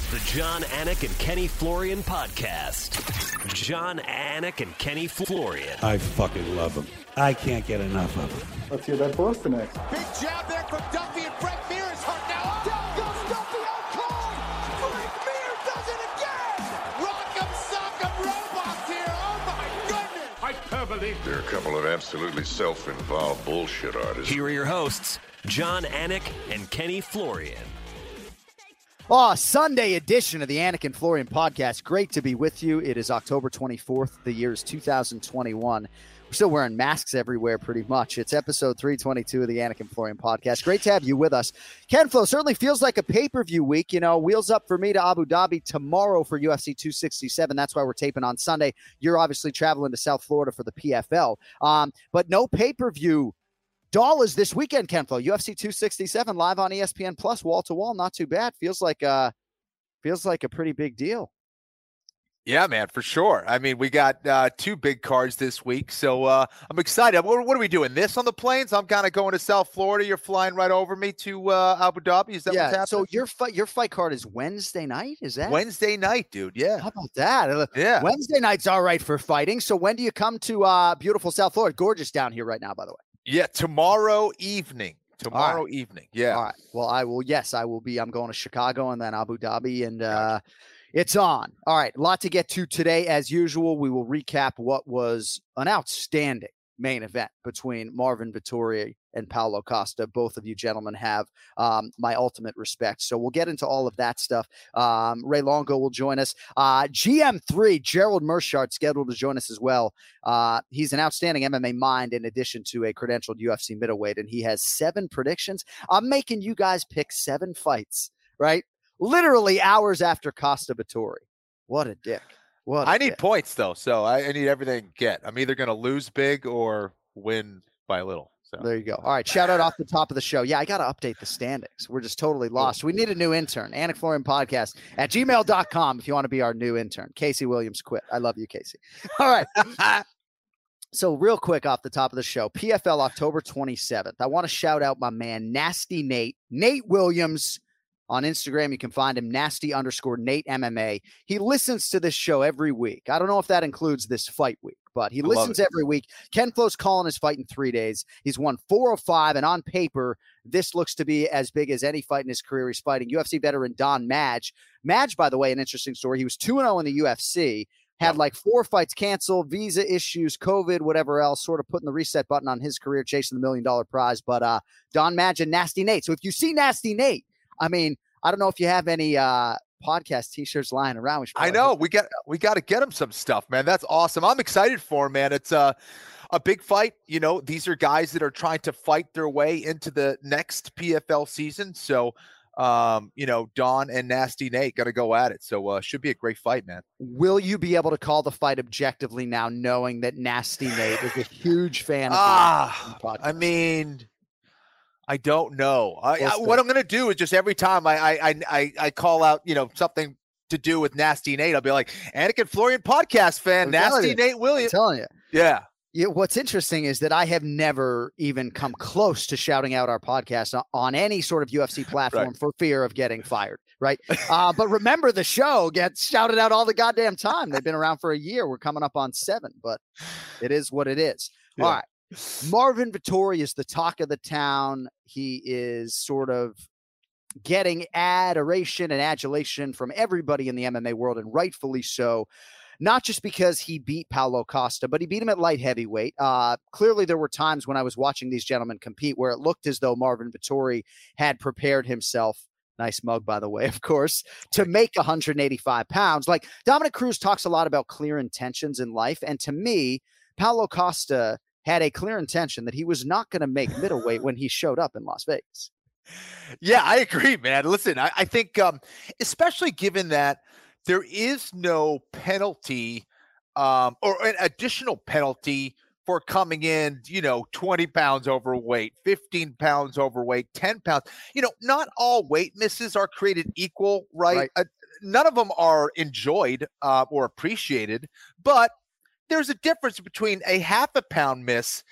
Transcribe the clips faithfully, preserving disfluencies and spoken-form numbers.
The John Anik and Kenny Florian podcast. John Anik and Kenny Florian. I fucking love them. I can't get enough of them. Let's hear that Boston next. Big jab there from Duffy, and Frank Mir is hurt now. Down goes Duffy, out cold. Frank Mir does it again. Rock'em sock'em robots here. Oh my goodness. Hyperbole. They're a couple of absolutely self-involved bullshit artists. Here are your hosts, John Anik and Kenny Florian. Oh, Sunday edition of the Anik and Florian podcast. Great to be with you. It is October twenty-fourth. The year is two thousand twenty-one. We're still wearing masks everywhere pretty much. It's episode three twenty-two of the Anik and Florian podcast. Great to have you with us. Ken Flo, certainly feels like a pay-per-view week. You know, wheels up for me to Abu Dhabi tomorrow for U F C two sixty-seven. That's why we're taping on Sunday. You're obviously traveling to South Florida for the P F L. Um, but no pay-per-view dollars this weekend, Ken Flo. U F C two sixty-seven live on E S P N Plus, wall to wall. Not too bad. Feels like uh feels like a pretty big deal. Yeah, man, for sure. I mean, we got uh, two big cards this week, so uh, I'm excited. What, what are we doing? This on the planes? I'm kind of going to South Florida. You're flying right over me to uh, Abu Dhabi. Is that yeah, what's happening? So your fight, your fight card is Wednesday night. Is that Wednesday night, dude? Yeah. How about that? Yeah. Wednesday night's all right for fighting. So when do you come to uh, beautiful South Florida? Gorgeous down here right now, by the way. Yeah, tomorrow evening. Tomorrow right. evening. Yeah. All right. Well, I will. Yes, I will be. I'm going to Chicago and then Abu Dhabi, and uh, it's on. All right. A lot to get to today. As usual, we will recap what was an outstanding main event between Marvin Vettori and Paulo Costa. Both of you gentlemen have um, my ultimate respect. So we'll get into all of that stuff. Um, Ray Longo will join us. Uh, G M three, Gerald Meerschaert, scheduled to join us as well. Uh, he's an outstanding M M A mind in addition to a credentialed U F C middleweight, and he has seven predictions. I'm making you guys pick seven fights, right? Literally hours after Costa Vettori. What a dick. What a I need dick. points, though, so I, I need everything to get. I'm either going to lose big or win by little. So There you go. All right. Shout out off the top of the show. Yeah, I got to update the standings. We're just totally lost. We need a new intern. Anik Florian podcast at gmail dot com if you want to be our new intern. Casey Williams quit. I love you, Casey. All right. So real quick off the top of the show, P F L October twenty-seventh. I want to shout out my man, Nasty Nate, Nate Williams. On Instagram, you can find him, nasty underscore Nate M M A. He listens to this show every week. I don't know if that includes this fight week, but he I listens every week. Ken Flo's calling his fight in three days. He's won four of five, and on paper, this looks to be as big as any fight in his career. He's fighting U F C veteran Don Madge. Madge, by the way, an interesting story. He was two and oh in the U F C, had like four fights canceled, visa issues, COVID, whatever else, sort of putting the reset button on his career, chasing the million dollar prize. But uh, Don Madge and Nasty Nate. So if you see Nasty Nate, I mean, I don't know if you have any uh, podcast T-shirts lying around. We I know we got we got to get him some stuff, man. That's awesome. I'm excited for him, man. It's a a big fight. You know, these are guys that are trying to fight their way into the next P F L season. So, um, you know, Don and Nasty Nate got to go at it. So, uh, should be a great fight, man. Will you be able to call the fight objectively now, knowing that Nasty Nate is a huge fan of Ah, the podcast? I mean. I don't know. I, We'll I, see. what I'm going to do is just every time I, I I I call out, you know, something to do with Nasty Nate, I'll be like, Anik and Florian podcast fan, I'm telling Nasty you. Nate I'm Williams. telling you. Yeah. Yeah, what's interesting is that I have never even come close to shouting out our podcast on, on any sort of U F C platform Right. for fear of getting fired, right? Uh, but remember, the show gets shouted out all the goddamn time. They've been around for a year. We're coming up on seven, but it is what it is. Yeah. All right. Marvin Vettori is the talk of the town. He is sort of getting adoration and adulation from everybody in the M M A world, and rightfully so. Not just because he beat Paulo Costa, but he beat him at light heavyweight. Uh, clearly, there were times when I was watching these gentlemen compete where it looked as though Marvin Vettori had prepared himself. Nice mug, by the way, of course, to make one hundred eighty-five pounds. Like, Dominic Cruz talks a lot about clear intentions in life. And to me, Paulo Costa had a clear intention that he was not going to make middleweight when he showed up in Las Vegas. Yeah, I agree, man. Listen, I, I think, um, especially given that there is no penalty um, or an additional penalty for coming in, you know, twenty pounds overweight, fifteen pounds overweight, ten pounds. You know, not all weight misses are created equal, right? Right. Uh, none of them are enjoyed uh, or appreciated, but there's a difference between a half a pound miss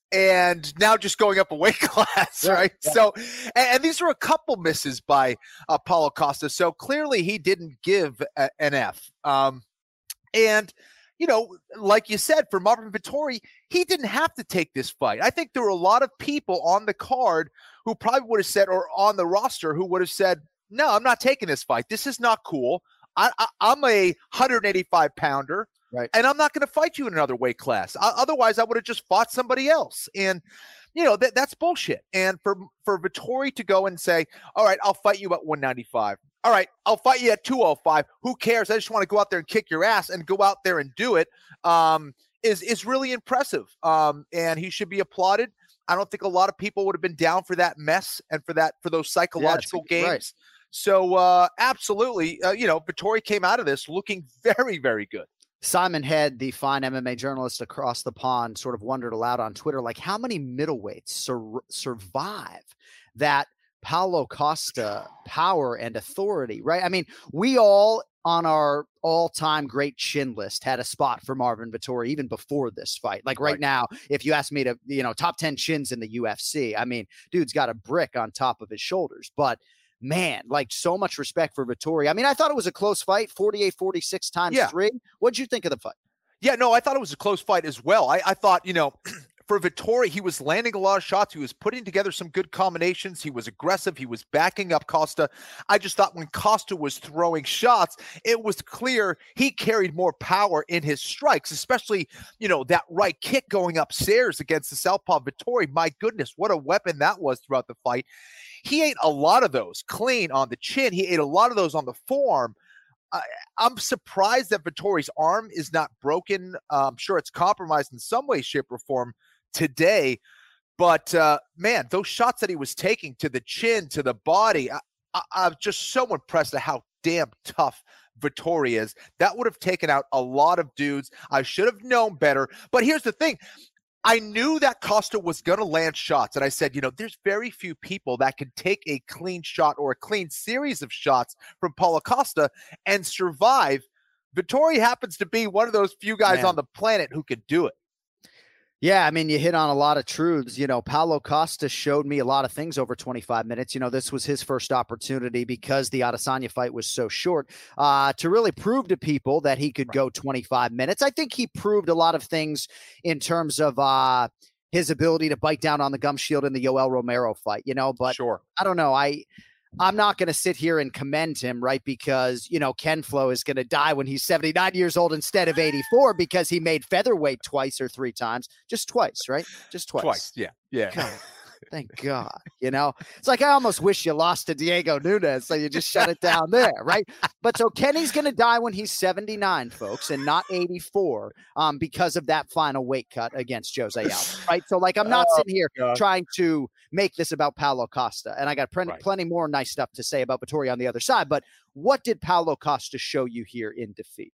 and now just going up a weight class, right? right? Yeah. So, and, and these are a couple misses by uh, Paulo Costa. So clearly he didn't give a, an F. Um, and, you know, like you said, for Marvin Vettori, he didn't have to take this fight. I think there were a lot of people on the card who probably would have said, or on the roster who would have said, no, I'm not taking this fight. This is not cool. I, I, I'm a one eighty-five pounder. Right. And I'm not going to fight you in another weight class. I, otherwise, I would have just fought somebody else. And, you know, that that's bullshit. And for, for Vettori to go and say, all right, I'll fight you at one ninety-five. All right, I'll fight you at two oh five. Who cares? I just want to go out there and kick your ass and go out there and do it um, is, is really impressive. Um, and he should be applauded. I don't think a lot of people would have been down for that mess and for that, for those psychological yeah, games. Right. So uh, absolutely, uh, you know, Vettori came out of this looking very, very good. Simon Head, the fine M M A journalist across the pond, sort of wondered aloud on Twitter, like, how many middleweights sur- survive that Paulo Costa power and authority, right? I mean, we all on our all-time great chin list had a spot for Marvin Vettori even before this fight. Like right, right now, if you ask me to, you know, top ten chins in the U F C, I mean, dude's got a brick on top of his shoulders, but man, like so much respect for Vettori. I mean, I thought it was a close fight, forty-eight forty-six times yeah. three. What'd you think of the fight? Yeah, no, I thought it was a close fight as well. I, I thought, you know, for Vettori, he was landing a lot of shots. He was putting together some good combinations. He was aggressive. He was backing up Costa. I just thought when Costa was throwing shots, it was clear he carried more power in his strikes, especially, you know, that right kick going upstairs against the southpaw Vettori. My goodness, what a weapon that was throughout the fight. He ate a lot of those clean on the chin. He ate a lot of those on the forearm. Uh, I'm surprised that Vettori's arm is not broken. Uh, I'm sure it's compromised in some way, shape, or form today. But, uh, man, those shots that he was taking to the chin, to the body, I, I, I'm just so impressed at how damn tough Vettori is. That would have taken out a lot of dudes. I should have known better. But here's the thing. I knew that Costa was going to land shots. And I said, you know, there's very few people that can take a clean shot or a clean series of shots from Paulo Costa and survive. Vettori happens to be one of those few guys Man. on the planet who could do it. Yeah, I mean, you hit on a lot of truths. You know, Paulo Costa showed me a lot of things over twenty-five minutes. You know, this was his first opportunity because the Adesanya fight was so short uh, to really prove to people that he could right. go twenty-five minutes. I think he proved a lot of things in terms of uh, his ability to bite down on the gum shield in the Yoel Romero fight, you know, but sure. I don't know. I, I'm not going to sit here and commend him, right? Because, you know, Ken Flo is going to die when he's seventy-nine years old instead of eighty-four because he made featherweight twice or three times. Just twice, right? Just twice. Twice, yeah. Yeah. God, thank God. You know, it's like I almost wish you lost to Diego Nunes, so you just shut it down there, right? But so Kenny's going to die when he's seventy-nine, folks, and not eighty-four um, because of that final weight cut against Jose Aldo, right? So, like, I'm not oh, sitting here God. trying to make this about Paulo Costa, and I got plenty, right. plenty more nice stuff to say about Vettori on the other side, but what did Paulo Costa show you here in defeat?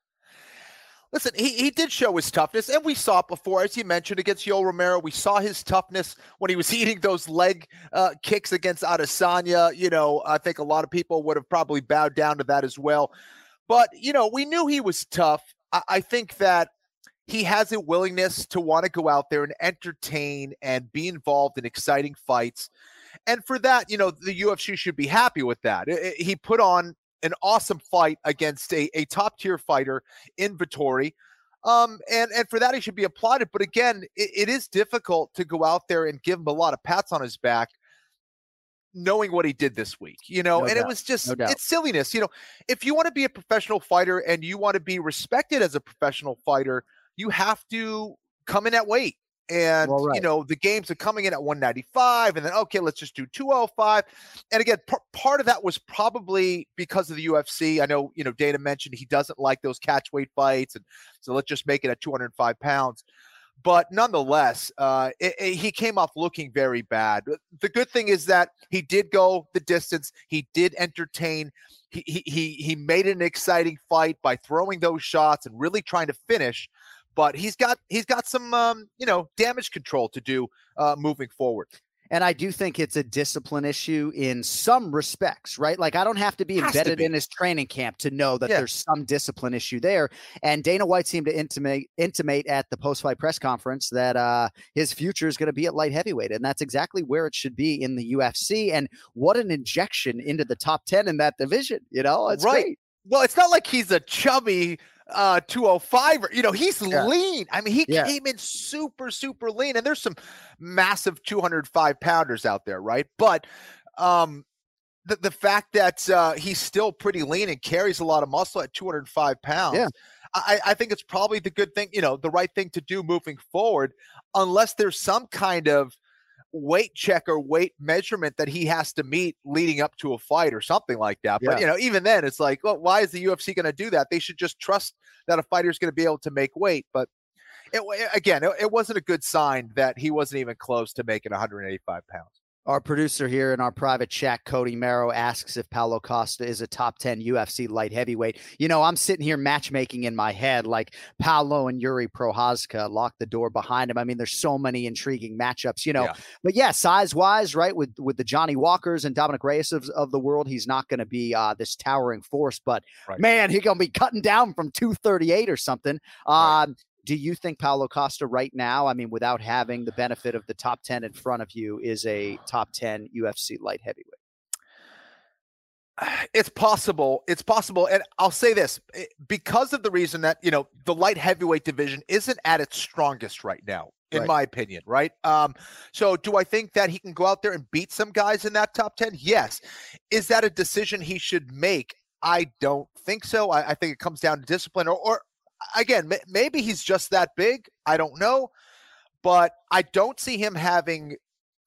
Listen, he, he did show his toughness, and we saw it before, as you mentioned, against Yoel Romero. We saw his toughness when he was eating those leg uh, kicks against Adesanya. You know, I think a lot of people would have probably bowed down to that as well. But, you know, we knew he was tough. I, I think that he has a willingness to want to go out there and entertain and be involved in exciting fights. And for that, you know, the U F C should be happy with that. It, it, he put on an awesome fight against a, a top-tier fighter in Vettori. Um, and, and for that, he should be applauded. But again, it, it is difficult to go out there and give him a lot of pats on his back knowing what he did this week, you know, no and doubt. it was just, no it's silliness. You know, if you want to be a professional fighter and you want to be respected as a professional fighter, you have to come in at weight. And, well, right. you know, the games are coming in at one ninety-five and then, okay, let's just do two oh five. And again, p- part of that was probably because of the U F C. I know, you know, Dana mentioned he doesn't like those catch weight fights. And so let's just make it at two hundred five pounds. But nonetheless, uh, it, it, he came off looking very bad. The good thing is that he did go the distance. He did entertain. He, he, he, he made an exciting fight by throwing those shots and really trying to finish. But he's got he's got some um, you know damage control to do uh, moving forward. And I do think it's a discipline issue in some respects, right? Like I don't have to be Has embedded to be. in his training camp to know that Yeah. there's some discipline issue there. And Dana White seemed to intimate intimate at the post-fight press conference that uh, his future is going to be at light heavyweight. And that's exactly where it should be in the U F C. And what an injection into the top ten in that division. You know, it's Right. great. Well, it's not like he's a chubby uh two oh five, you know, he's Yeah. lean. I mean, he Yeah. came in super super lean, and there's some massive two hundred five pounders out there, right? But um the, the fact that uh he's still pretty lean and carries a lot of muscle at two hundred five pounds, Yeah. I, I think it's probably the good thing, you know, the right thing to do moving forward, unless there's some kind of weight check or weight measurement that he has to meet leading up to a fight or something like that. But, Yeah. you know, even then it's like, well, why is the U F C going to do that? They should just trust that a fighter is going to be able to make weight. But it, again, it, it wasn't a good sign that he wasn't even close to making one hundred eighty-five pounds. Our producer here in our private chat, Cody Merrow, asks if Paulo Costa is a top ten U F C light heavyweight. You know, I'm sitting here matchmaking in my head like Paulo and Yuri Prochazka lock the door behind him. I mean, there's so many intriguing matchups, you know. Yeah. But yeah, size-wise, right, with with the Johnny Walkers and Dominic Reyes of, of the world, he's not going to be uh, this towering force. But, Right. man, he's going to be cutting down from two thirty-eight or something. Right. Um, Do you think Paulo Costa right now, I mean, without having the benefit of the top ten in front of you, is a top ten U F C light heavyweight? It's possible. It's possible. And I'll say this, because of the reason that, you know, the light heavyweight division isn't at its strongest right now, in Right. my opinion, right? Um, so do I think that he can go out there and beat some guys in that top ten? Yes. Is that a decision he should make? I don't think so. I, I think it comes down to discipline or, or again, m- maybe he's just that big. I don't know. But I don't see him having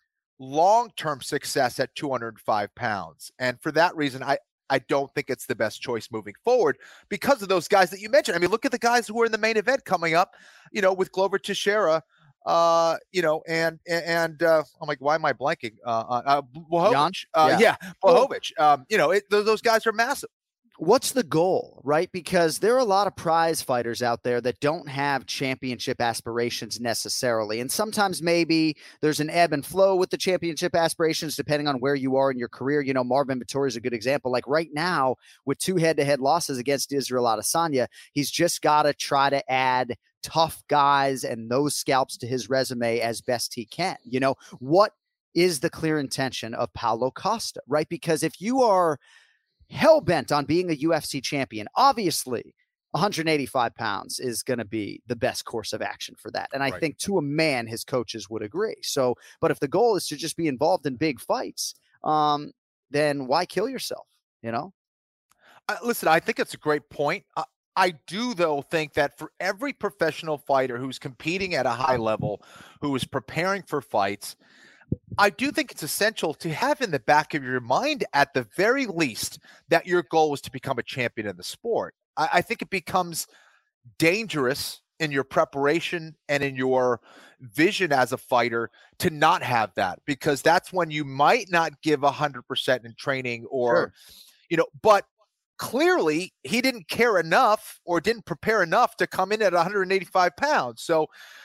long-term success at two hundred five pounds. And for that reason, I, I don't think it's the best choice moving forward because of those guys that you mentioned. I mean, look at the guys who are in the main event coming up, you know, with Glover Teixeira, uh, you know, and, and, uh, I'm like, why am I blanking? Uh, uh, uh Blachowicz. Uh, Yeah. yeah, Blachowicz. Um, you know, it, those, those guys are massive. What's the goal, right? Because there are a lot of prize fighters out there that don't have championship aspirations necessarily. And sometimes maybe there's an ebb and flow with the championship aspirations, depending on where you are in your career. You know, Marvin Vettori is a good example. Like right now, with two head-to-head losses against Israel Adesanya, he's just got to try to add tough guys and those scalps to his resume as best he can. You know, what is the clear intention of Paulo Costa, right? Because if you are hell-bent on being a U F C champion, obviously one hundred eighty-five pounds is going to be the best course of action for that. And I Right. think to a man, his coaches would agree. So, but if the goal is to just be involved in big fights, um, then why kill yourself? You know? Uh, listen, I think it's a great point. I, I do, though, think that for every professional fighter who's competing at a high level, who is preparing for fights, I do think it's essential to have in the back of your mind, at the very least, that your goal is to become a champion in the sport. I, I think it becomes dangerous in your preparation and in your vision as a fighter to not have that, because that's when you might not give one hundred percent in training or, Sure. you know, but clearly he didn't care enough or didn't prepare enough to come in at one hundred eighty-five pounds. So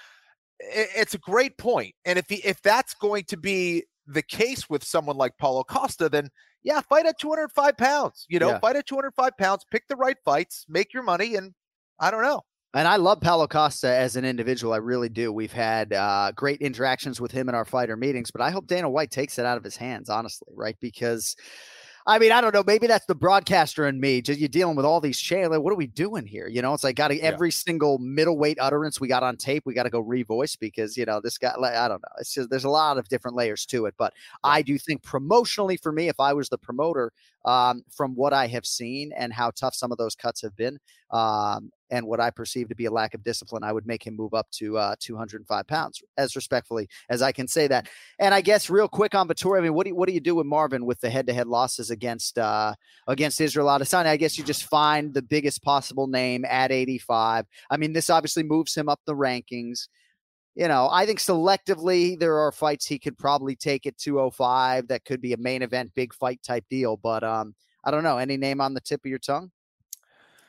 it, it's a great point. And if he, if that's going to be the case with someone like Paulo Costa, then yeah, fight at two hundred five pounds, you know, Yeah. fight at two hundred five pounds, pick the right fights, make your money. And I don't know. And I love Paulo Costa as an individual. I really do. We've had uh, great interactions with him in our fighter meetings, but I hope Dana White takes it out of his hands, honestly, right? Because, I mean, I don't know. Maybe that's the broadcaster in me. Just you're dealing with all these channels. What are we doing here? You know, it's like got to every single middleweight utterance we got on tape, we got to go revoice because, you know, this guy, like, I don't know. It's just there's a lot of different layers to it. But I do think promotionally for me, if I was the promoter, um, from what I have seen and how tough some of those cuts have been, um, and what I perceive to be a lack of discipline, I would make him move up to uh, two hundred five pounds, as respectfully as I can say that. And I guess real quick on Vettori, I mean, what do you, what do you do with Marvin with the head-to-head losses against uh, against Israel Adesanya? I guess you just find the biggest possible name at eighty-five. I mean, this obviously moves him up the rankings. You know, I think selectively there are fights he could probably take at two oh five that could be a main event, big fight type deal. But um, I don't know. Any name on the tip of your tongue?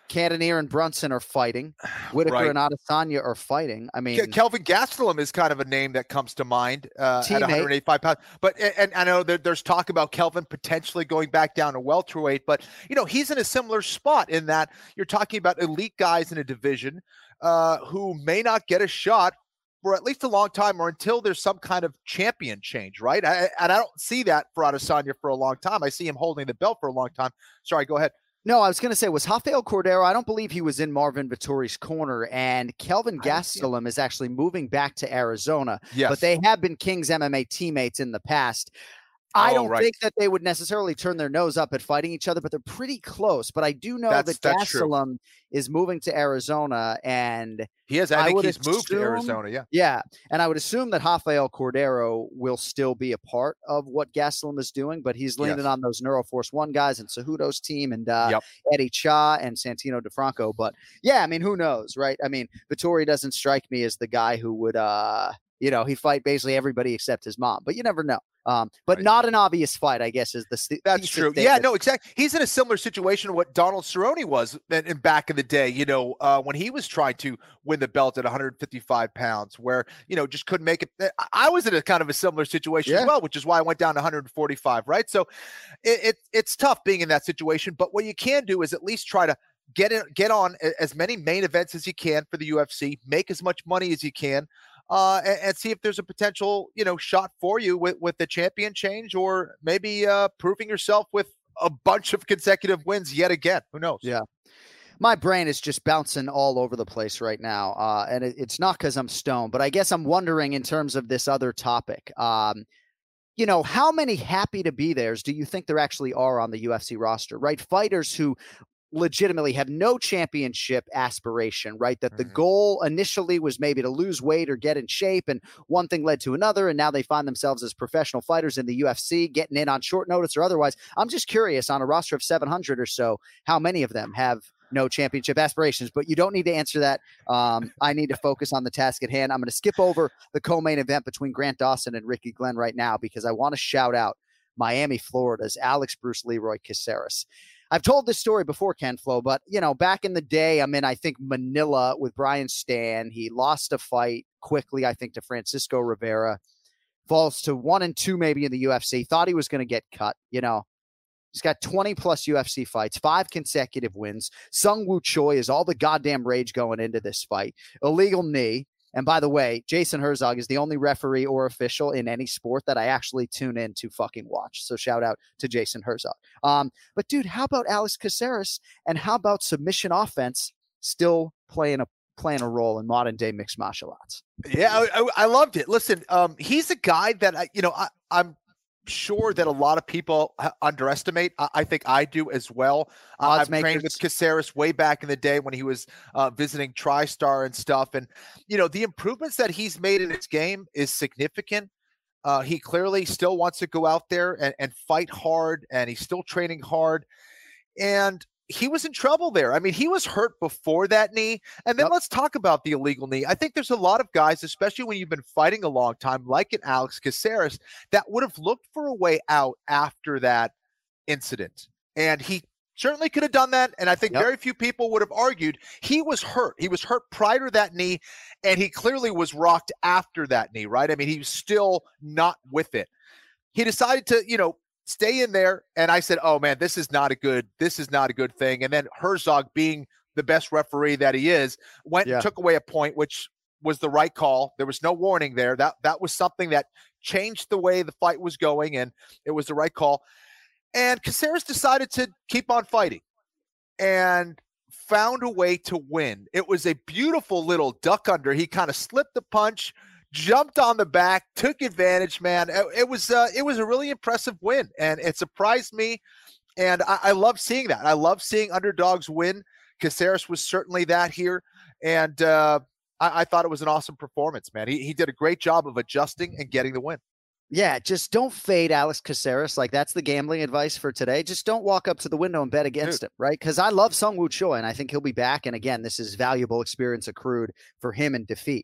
Cannonier and Brunson are fighting. Whitaker Right. and Adesanya are fighting. I mean, Ke- Kelvin Gastelum is kind of a name that comes to mind uh, at Teammate. one eighty-five pounds. But and, and I know that there's talk about Kelvin potentially going back down to welterweight, but you know he's in a similar spot in that you're talking about elite guys in a division uh, who may not get a shot for at least a long time or until there's some kind of champion change, right? I, and I don't see that for Adesanya for a long time. I see him holding the belt for a long time. Sorry, go ahead. No, I was going to say, was Rafael Cordero? I don't believe he was in Marvin Vettori's corner, and Kelvin Gastelum is actually moving back to Arizona. Yes. But they have been King's M M A teammates in the past. I Oh, don't right. think that they would necessarily turn their nose up at fighting each other, but they're pretty close. But I do know That's- that that's true. Gastelum is moving to Arizona, and He has. I, I think would he's moved to assume- Arizona. Yeah. yeah, and I would assume that Rafael Cordero will still be a part of what Gastelum is doing, but he's leaning Yes. on those Neuroforce One guys and Cejudo's team and uh, Yep. Eddie Cha and Santino DeFranco. But yeah, I mean, who knows, right? I mean, Vettori doesn't strike me as the guy who would, uh, you know, he fight basically everybody except his mom, but you never know. Um, but Right. not an obvious fight, I guess, is the st- That's thesis true. Yeah, statement. no, exactly. He's in a similar situation to what Donald Cerrone was in, in back in the day, you know, uh, when he was trying to win the belt at one fifty-five pounds, where, you know, just couldn't make it. I- I was in a kind of a similar situation Yeah. as well, which is why I went down to one forty-five, right? So it, it it's tough being in that situation, but what you can do is at least try to get in, get on a- as many main events as you can for the U F C, make as much money as you can. Uh, and, and see if there's a potential, you know, shot for you with, with the champion change, or maybe uh, proving yourself with a bunch of consecutive wins yet again. Who knows? Yeah. My brain is just bouncing all over the place right now. Uh, and it, it's not because I'm stoned, but I guess I'm wondering in terms of this other topic. Um, you know, how many happy to be there's do you think there actually are on the U F C roster, right? Fighters who legitimately have no championship aspiration, right? That the Mhm. goal initially was maybe to lose weight or get in shape, and one thing led to another, and now they find themselves as professional fighters in the U F C, getting in on short notice or otherwise. I'm just curious, on a roster of seven hundred or so, how many of them have no championship aspirations? But you don't need to answer that. Um, I need to focus on the task at hand. I'm going to skip over the co-main event between Grant Dawson and Ricky Glenn right now because I want to shout out Miami, Florida's Alex Bruce Leroy Caceres. I've told this story before, Ken Flo, but, you know, back in the day, I'm in, I think, Manila with Brian Stan. He lost a fight quickly, I think, to Francisco Rivera. Falls to one and two maybe in the U F C. Thought he was going to get cut, you know. He's got twenty plus U F C fights, five consecutive wins. Sung Woo Choi is all the goddamn rage going into this fight. Illegal knee. And by the way, Jason Herzog is the only referee or official in any sport that I actually tune in to fucking watch. So shout out to Jason Herzog. Um, but dude, how about Alex Caceres, and how about submission offense still playing a playing a role in modern day mixed martial arts? Yeah, I, I, I loved it. Listen, um, he's a guy that I, you know, I, I'm sure that a lot of people uh, underestimate. I, I think I do as well. Uh, Odds I've trained makers. with Caceres way back in the day when he was uh, visiting TriStar and stuff. And, you know, the improvements that he's made in his game is significant. Uh, he clearly still wants to go out there and, and fight hard, and he's still training hard. And he was in trouble there. I mean, he was hurt before that knee. And then Yep. let's talk about the illegal knee. I think there's a lot of guys, especially when you've been fighting a long time, like an Alex Caceres, that would have looked for a way out after that incident. And he certainly could have done that. And I think Yep. very few people would have argued he was hurt. He was hurt prior to that knee, and he clearly was rocked after that knee, right? I mean, he was still not with it. He decided to, you know, stay in there. And I said, oh man, this is not a good, this is not a good thing. And then Herzog, being the best referee that he is, went Yeah. and took away a point, which was the right call. There was no warning there. That, that was something that changed the way the fight was going, and it was the right call. And Caceres decided to keep on fighting and found a way to win. It was a beautiful little duck under. He kind of slipped the punch, jumped on the back, took advantage, man. It, it was uh, it was a really impressive win, and it surprised me. And I, I love seeing that. I love seeing underdogs win. Caceres was certainly that here, and uh, I, I thought it was an awesome performance, man. He he did a great job of adjusting and getting the win. Yeah, just don't fade Alex Caceres. Like, that's the gambling advice for today. Just don't walk up to the window and bet against Dude. him, right? Because I love Sung Woo Choi, and I think he'll be back. And again, this is valuable experience accrued for him in defeat.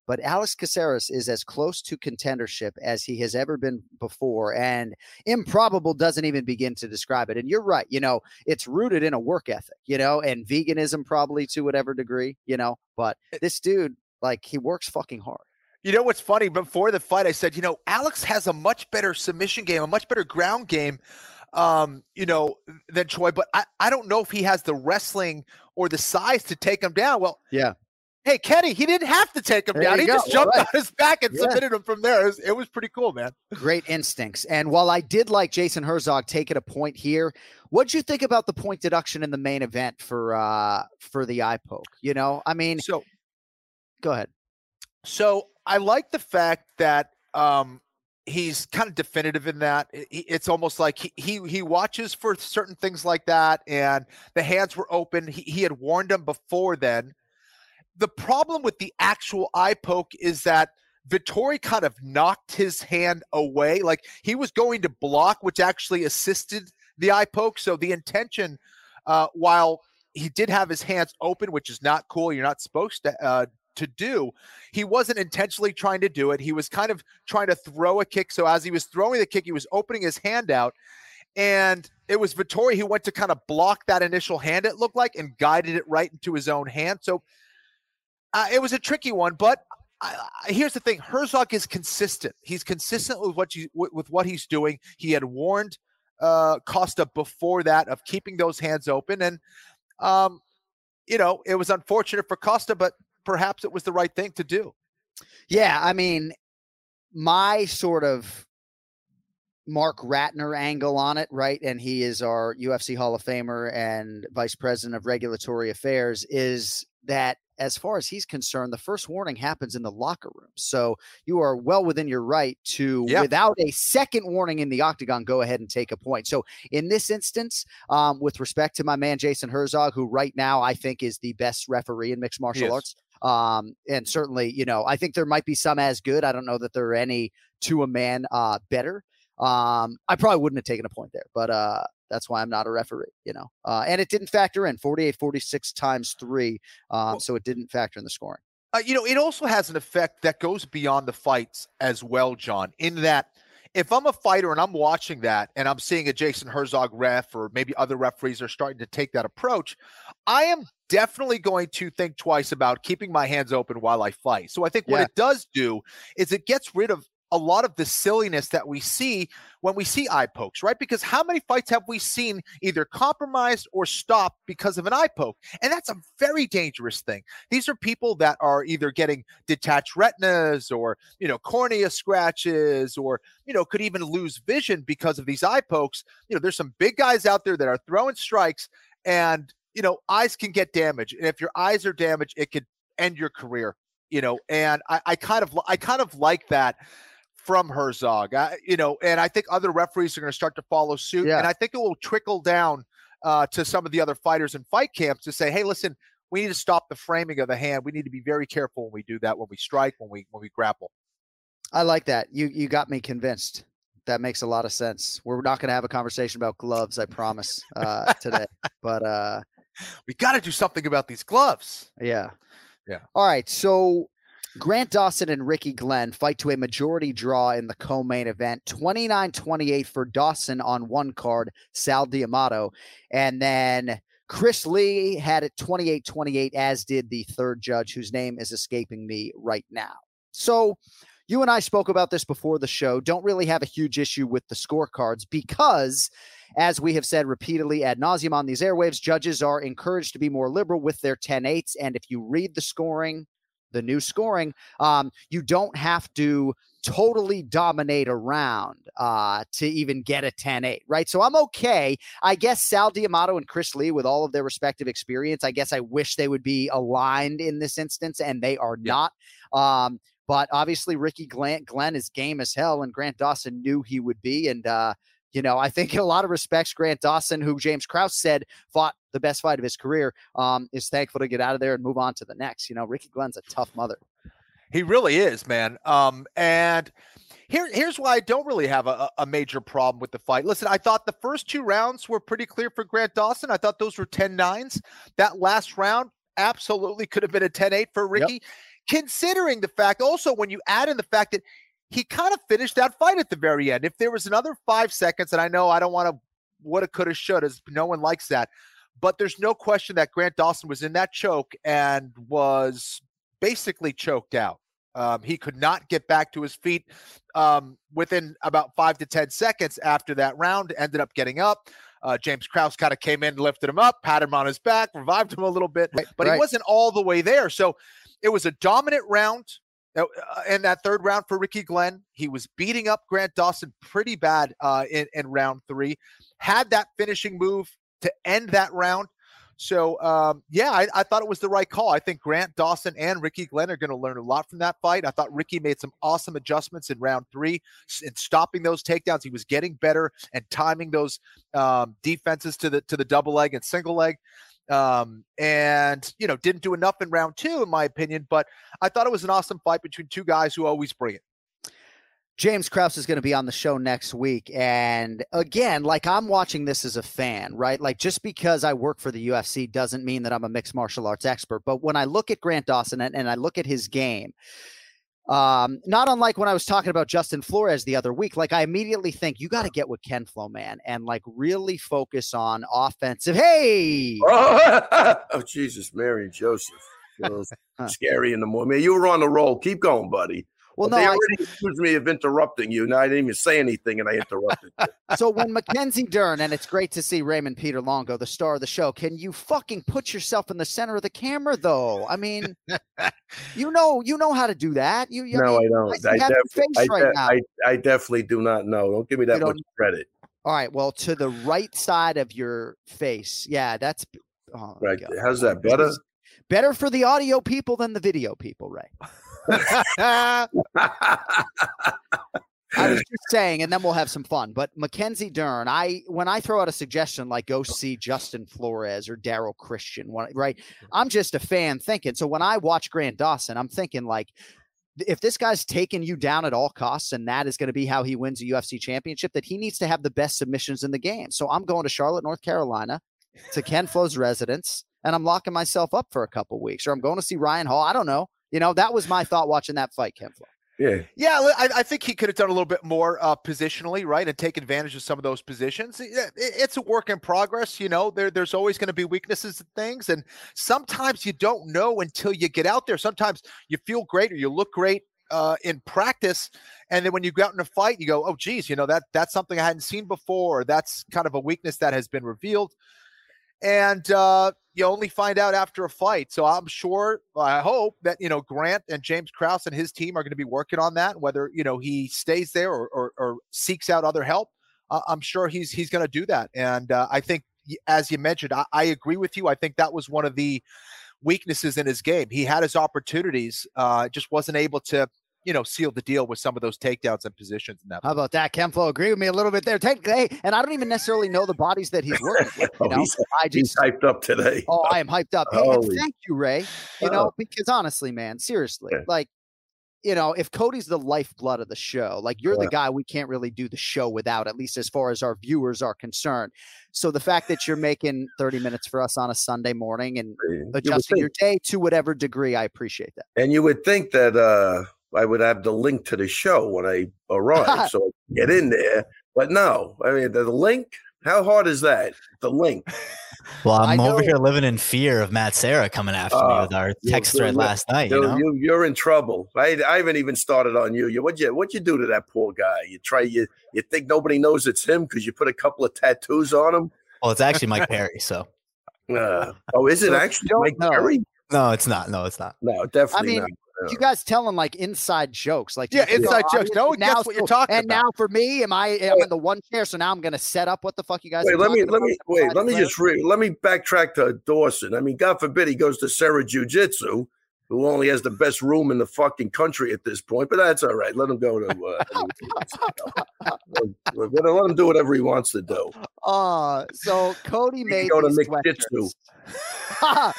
but Alex Caceres is as close to contendership as he has ever been before, and improbable doesn't even begin to describe it. And you're right, you know, it's rooted in a work ethic, you know, and veganism probably to whatever degree, you know, but this dude, like, he works fucking hard. You know what's funny? Before the fight, I said, you know, Alex has a much better submission game, a much better ground game, um, you know, than Troy. But I, I don't know if he has the wrestling or the size to take him down. Well, yeah. Hey, Kenny, he didn't have to take him There down. you He go. just jumped All right. on his back and Yeah. submitted him from there. It was, it was pretty cool, man. Great instincts. And while I did like Jason Herzog taking a point here, what'd you think about the point deduction in the main event for uh for the eye poke? You know, I mean, So, go ahead. so I like the fact that um, he's kind of definitive in that. It- It's almost like he, he he watches for certain things like that, and the hands were open. He, he had warned him before then. The problem with the actual eye poke is that Vettori kind of knocked his hand away. Like he was going to block, which actually assisted the eye poke. So the intention, uh, while he did have his hands open, which is not cool, you're not supposed to uh, to do, he wasn't intentionally trying to do it. He was kind of trying to throw a kick. So as he was throwing the kick, he was opening his hand out. And it was Vettori who went to kind of block that initial hand, it looked like, and guided it right into his own hand. So uh, it was a tricky one, but I, I, here's the thing. Herzog is consistent. He's consistent with what you, with, with what he's doing. He had warned uh, Costa before that of keeping those hands open. And, um, you know, it was unfortunate for Costa, but perhaps it was the right thing to do. Yeah, I mean, my sort of Mark Ratner angle on it, right? And he is our U F C Hall of Famer and Vice President of Regulatory Affairs, is that as far as he's concerned, the first warning happens in the locker room. So you are well within your right to, Yeah. without a second warning in the octagon, go ahead and take a point. So in this instance, um, with respect to my man, Jason Herzog, who right now I think is the best referee in mixed martial Yes. arts. Um, and certainly, you know, I think there might be some as good. I don't know that there are any to a man uh, better. Um, I probably wouldn't have taken a point there, but uh, that's why I'm not a referee, you know. Uh, and it didn't factor in forty-eight forty-six times three, um, Well- so it didn't factor in the scoring. Uh, you know, it also has an effect that goes beyond the fights as well, John, in that if I'm a fighter and I'm watching that and I'm seeing a Jason Herzog ref, or maybe other referees are starting to take that approach, I am definitely going to think twice about keeping my hands open while I fight. So I think what Yeah. it does do is it gets rid of a lot of the silliness that we see when we see eye pokes, right? Because how many fights have we seen either compromised or stopped because of an eye poke? And that's a very dangerous thing. These are people that are either getting detached retinas or, you know, cornea scratches, or, you know, could even lose vision because of these eye pokes. You know, there's some big guys out there that are throwing strikes, and, you know, eyes can get damaged. And if your eyes are damaged, it could end your career, you know, and I, I kind of, I kind of like that from Herzog, I, you know, and I think other referees are going to start to follow suit. Yeah. And I think it will trickle down uh, to some of the other fighters in fight camps to say, hey, listen, we need to stop the framing of the hand. We need to be very careful when we do that, when we strike, when we, when we grapple. I like that. You you got me convinced. That makes a lot of sense. We're not going to have a conversation about gloves, I promise, uh, today. But uh, We got to do something about these gloves. yeah. Yeah. All right. So Grant Dawson and Ricky Glenn fight to a majority draw in the co-main event, twenty-nine twenty-eight for Dawson on one card, Sal D'Amato. And then Chris Lee had it twenty-eight twenty-eight, as did the third judge, whose name is escaping me right now. So you and I spoke about this before the show. Don't really have a huge issue with the scorecards because, as we have said repeatedly ad nauseum on these airwaves, judges are encouraged to be more liberal with their ten eights. And if you read the scoring, the new scoring, um, you don't have to totally dominate a round uh, to even get a ten eight, right? So I'm okay. I guess Sal D'Amato and Chris Lee, with all of their respective experience, I guess I wish they would be aligned in this instance, and they are Yeah. not. Um, but obviously Ricky Glenn, Glenn is game as hell, and Grant Dawson knew he would be. And, uh, you know, I think in a lot of respects, Grant Dawson, who James Krause said fought the best fight of his career, um, is thankful to get out of there and move on to the next. You know, Ricky Glenn's a tough mother. He really is, man. Um, and here, here's why I don't really have a, a major problem with the fight. Listen, I thought the first two rounds were pretty clear for Grant Dawson. I thought those were ten nines. That last round absolutely could have been a ten eight for Ricky. considering the fact also when you add in the fact that he kind of finished that fight at the very end. If there was another five seconds, and I know I don't want to woulda, coulda, shoulda, no one likes that, but there's no question that Grant Dawson was in that choke and was basically choked out. Um, he could not get back to his feet um, within about five to ten seconds after that round, ended up getting up. Uh, James Krause kind of came in, lifted him up, patted him on his back, revived him a little bit, Right, but right. he wasn't all the way there. So it was a dominant round uh, in that third round for Ricky Glenn. He was beating up Grant Dawson pretty bad uh, in, in round three, had that finishing move to end that round. So, um, yeah, I, I thought it was the right call. I think Grant Dawson and Ricky Glenn are going to learn a lot from that fight. I thought Ricky made some awesome adjustments in round three in stopping those takedowns. He was getting better and timing those um, defenses to the to the double leg and single leg. Um, and, you know, didn't do enough in round two, in my opinion. But I thought it was an awesome fight between two guys who always bring it. James Krause is going to be on the show next week. And again, like I'm watching this as a fan, right? Like just because I work for the U F C doesn't mean that I'm a mixed martial arts expert. But when I look at Grant Dawson and, and I look at his game, um, not unlike when I was talking about Justin Flores the other week, like I immediately think you got to get with Ken Flo, man, and like really focus on offensive. Hey, oh, Jesus, Mary and Joseph. You know, Huh. Scary in the morning. Man, you were on the roll. Keep going, buddy. well, But no, they I, already accused me of interrupting you. Now I didn't even say anything, and I interrupted you. so when Mackenzie Dern, and it's great to see Raymond Peter Longo, the star of the show, can you fucking put yourself in the center of the camera, though? I mean, you know, you know how to do that. You, you No, I, mean, I don't. see I, half your def- face I, right de- now. I, I definitely do not know. Don't give me that You don't- much credit. All right, well, to the right side of your face, yeah, that's oh, my Right. God. How's that This better? is better for the audio people than the video people, Ray. I was just saying, and then we'll have some fun. But Mackenzie Dern, I when I throw out a suggestion like go see Justin Flores or Daryl Christian, one- right? I'm just a fan thinking. So when I watch Grant Dawson, I'm thinking like, if this guy's taking you down at all costs, and that is going to be how he wins a U F C championship, that he needs to have the best submissions in the game. So I'm going to Charlotte, North Carolina, to Ken Flo's residence, and I'm locking myself up for a couple weeks, or I'm going to see Ryan Hall. I don't know. You know, that was my thought watching that fight, Ken Flo. Yeah. Yeah, li- I, I think he could have done a little bit more uh, positionally, right, and take advantage of some of those positions. It- it- it's a work in progress, you know. There, there's always going to be weaknesses and things, and sometimes you don't know until you get out there. Sometimes you feel great or you look great uh, in practice, and then when you go out in a fight, you go, "Oh, geez, you know that that's something I hadn't seen before. Or that's kind of a weakness that has been revealed." And uh, you only find out after a fight. So I'm sure, I hope that, you know, Grant and James Krause and his team are going to be working on that, whether, you know, he stays there or, or, or seeks out other help. Uh, I'm sure he's, he's going to do that. And uh, I think, y- as you mentioned, I, I agree with you. I think that was one of the weaknesses in his game. He had his opportunities, uh, just wasn't able to, you know, seal the deal with some of those takedowns and positions in that. How about that? Ken Flo agree with me a little bit there. Take, hey, and I don't even necessarily know the bodies that he's working with. You Oh, know, he's, I he's just hyped up today. oh, I am hyped up. Hey, and Holy- thank you, Ray. You know, Oh. because honestly, man, seriously, Yeah. like, you know, if Cody's the lifeblood of the show, like you're the Yeah. guy we can't really do the show without, at least as far as our viewers are concerned. So the fact that you're making thirty minutes for us on a Sunday morning and You would adjusting think- your day to whatever degree, I appreciate that. And you would think that uh, I would have the link to the show when I arrive, so I can get in there. But no, I mean the, the link. How hard is that? The link. Well, I I'm over know- here living in fear of Matt Serra coming after me Oh, with our you- text you- thread you- last night. You You, know, you, you're in trouble. I, I haven't even started on you. You what you what you do to that poor guy? You try you you think nobody knows it's him because you put a couple of tattoos on him. well, it's actually Mike Perry. So Uh, oh, is it So if you actually don't Mike know- Perry? no, it's not. No, it's not. No, definitely mean, not. You guys telling like inside jokes, like Yeah, you think, inside oh, jokes. No one now gets what you're so- talking And about. now for me, am I am in the one chair? So now I'm going to set up what the fuck you guys. Wait, are let me talking let me about wait. inside Let me the just re- let me backtrack to Dawson. I mean, God forbid he goes to Serra Jiu-Jitsu, who only has the best room in the fucking country at this point. But that's all right. Let him go to. Uh, let, let him do whatever he wants to do. Uh, so Cody He can made go to these McJitsu. sweatshirts.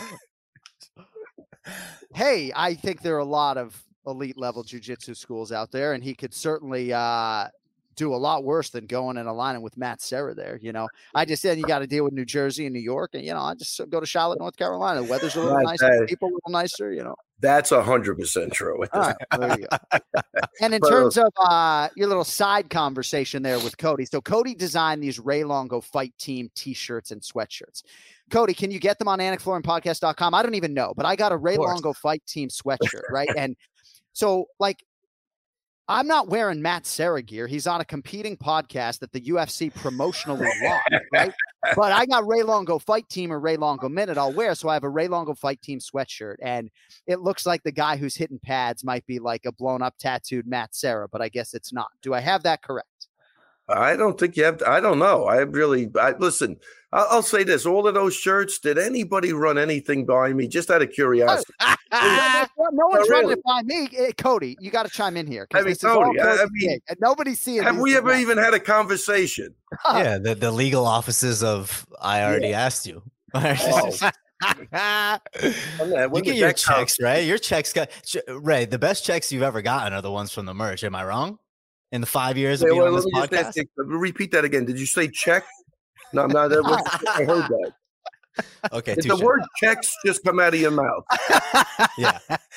Hey, I think there are a lot of elite level jujitsu schools out there, and he could certainly uh, do a lot worse than going and aligning with Matt Serra there. You know, I just said you got to deal with New Jersey and New York, and you know, I just go to Charlotte, North Carolina. The weather's a little Right, nicer, uh, people a little nicer. You know, That's a hundred percent true. All right, there you go. And in But, uh, terms of uh, your little side conversation there with Cody, so Cody designed these Ray Longo Fight Team T-shirts and sweatshirts. Cody, can you get them on anik flooring podcast dot com? I don't even know, but I got a Ray Longo Fight Team sweatshirt, right? And so, like, I'm not wearing Matt Serra gear. He's on a competing podcast that the U F C promotionally launched, right? But I got Ray Longo Fight Team or Ray Longo Minute I'll wear. So I have a Ray Longo Fight Team sweatshirt. And it looks like the guy who's hitting pads might be like a blown up tattooed Matt Serra, but I guess it's not. Do I have that correct? I don't think you have to, I don't know. I really, I listen, I'll, I'll say this. All of those shirts, did anybody run anything by me? Just out of curiosity. no, no one's No, running really. it by me. Eh, Cody, you got to chime in here. 'cause I mean, this is all Cody, I- I Cody's mean, gig, and nobody's seeing Have these we ever designs. even had a conversation? Yeah, the, the legal offices of I already asked you. Oh. When You did get your that come? checks, right? Your checks got ch- Ray. The best checks you've ever gotten are the ones from the merch. Am I wrong? In the five years of Wait, being wait, on let this me just podcast, ask you- repeat that again. Did you say check? No, I'm not. That was, I heard that. okay. Did the touche. word checks just come out of your mouth? Yeah.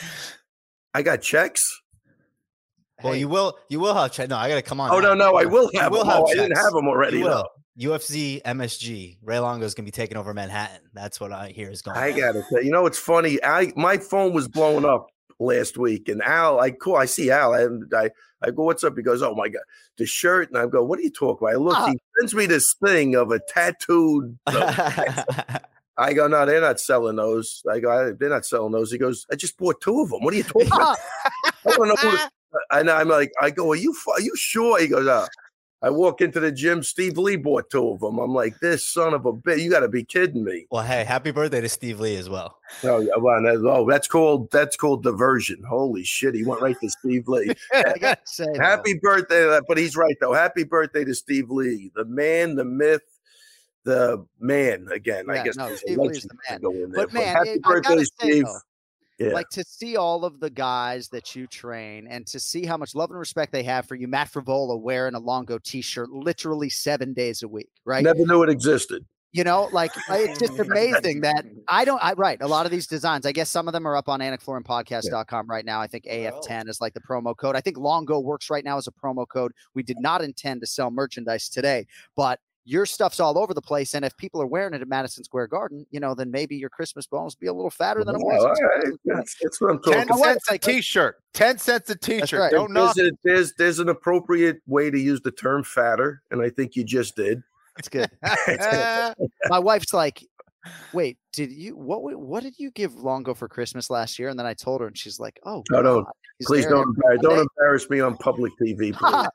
I got checks. Well, Hey, you will. You will have check. No, I got to come on. Oh now. no, no, I will You have. will them. have Oh, I didn't checks. have them already. You no. will. U F C, M S G, Ray Longo is going to be taking over Manhattan. That's what I hear is going I on. gotta say, you know, it's funny. I my phone was blowing up last week, and Al, I call, I see Al, and I, I go, "What's up?" He goes, "Oh my god, the shirt." And I go, "What are you talking about?" I look, Ah. he sends me this thing of a tattooed. I go, "No, they're not selling those." I go, I, "They're not selling those." He goes, "I just bought two of them. What are you talking about?" I don't know. Who, and I'm like, I go, "Are you fu- are you sure?" He goes, "Uh." I walk into the gym. Steve Lee bought two of them. I'm like, "This son of a bitch! You got to be kidding me!" Well, hey, happy birthday to Steve Lee as well. Oh, yeah, well, that's, oh, that's called that's called diversion. Holy shit! He went right to Steve Lee. I gotta say, though, Happy birthday! But he's right though. Happy birthday to Steve Lee, the man, the myth, the man. Again, Yeah, I guess no, there's a Steve Lee's legend the to man. go in there. But man, happy it- I birthday, gotta say, Steve. though, Yeah. like to see all of the guys that you train and to see how much love and respect they have for you. Matt Frivola wearing a Longo t-shirt literally seven days a week, right? Never knew it existed. You know, like it's just amazing that I don't, I right. A lot of these designs, I guess some of them are up on anik flooring podcast dot com right now. I think A F ten is like the promo code. I think Longo works right now as a promo code. We did not intend to sell merchandise today, but your stuff's all over the place. And if people are wearing it at Madison Square Garden, you know, then maybe your Christmas bonus will be a little fatter than it Well, was. all right. That's, that's what I'm talking Ten about. cents a t-shirt. Ten cents a t-shirt. right. Don't knock. There's, a, there's there's an appropriate way to use the term fatter, and I think you just did. It's good. it. My wife's like, wait, did you, what, what did you give Longo for Christmas last year? And then I told her and she's like, oh, No, don't. God, he's Please there don't every embarrass, don't Monday." embarrass me on public T V. Please.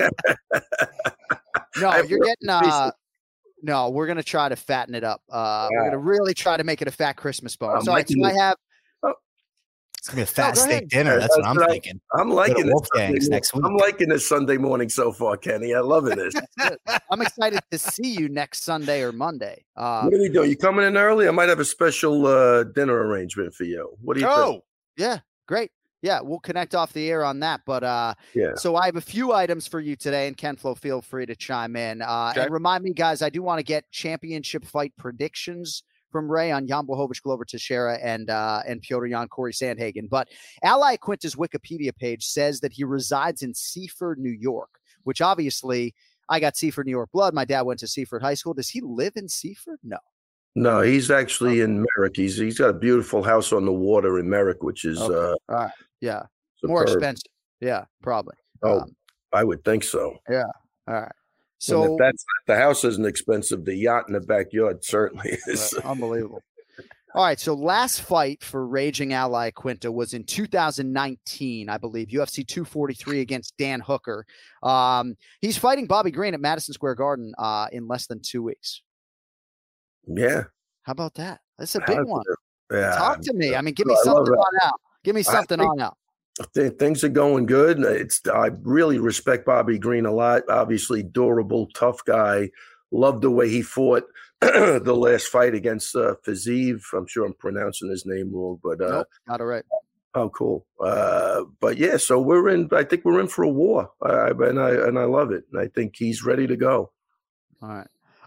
No, I you're will getting uh no, we're gonna try to fatten it up. Uh we're Yeah. gonna really try to make it a fat Christmas bonus. I'm All right, so liking I this. have It's gonna be a fat go steak ahead. dinner. That's what That's I'm what I- thinking. I'm liking this. Wolfgang's Sunday next morning. I'm week. liking this Sunday morning so far, Kenny. I'm loving this. I'm excited to see you next Sunday or Monday. Uh What are we doing? You coming in early? I might have a special uh, dinner arrangement for you. What do you think? Oh, yeah, great. Yeah, we'll connect off the air on that. But uh Yeah. so I have a few items for you today, and Ken Flo, feel free to chime in. Uh Okay. and remind me, guys, I do want to get championship fight predictions from Ray on Jan Blachowicz, Glover Teixeira, and uh, and Piotr Jan, Corey Sandhagen. But Ally Quinta's Wikipedia page says that he resides in Seaford, New York, which obviously I got Seaford, New York blood. My dad went to Seaford High School. Does he live in Seaford? No. No, he's actually in Merrick. He's he's got a beautiful house on the water in Merrick, which is Okay. uh, All right. Yeah. More superb. expensive. Yeah, probably. Oh, Um, I would think so. all right. So So if that's the house isn't expensive, the yacht in the backyard certainly is. Right, unbelievable. All right, so last fight for Raging Ally Quinta was in two thousand nineteen, I believe, U F C two forty-three against Dan Hooker. Um, he's fighting Bobby Green at Madison Square Garden uh, in less than two weeks. Yeah, How about that? That's a big How's one. it? Yeah, Talk to me. I mean, give me I love something that. on out. Give me I something think- on out. Th- things are going good. It's I really respect Bobby Green a lot. Obviously, durable, tough guy. Love the way he fought the last fight against uh, Fiziev. I'm sure I'm pronouncing his name wrong, but uh, Nope, got it right. oh, cool. Uh, but yeah, so we're in. I think we're in for a war, uh, and I and I love it. And I think he's ready to go. All right.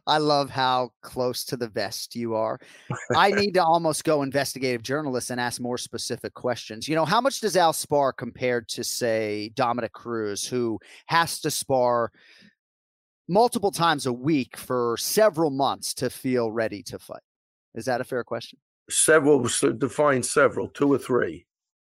I love how close to the vest you are. I need to almost go investigative journalist and ask more specific questions. You know, how much does Al spar compared to, say, Dominic Cruz, who has to spar multiple times a week for several months to feel ready to fight? Is that a fair question? Several, so define several, two or three.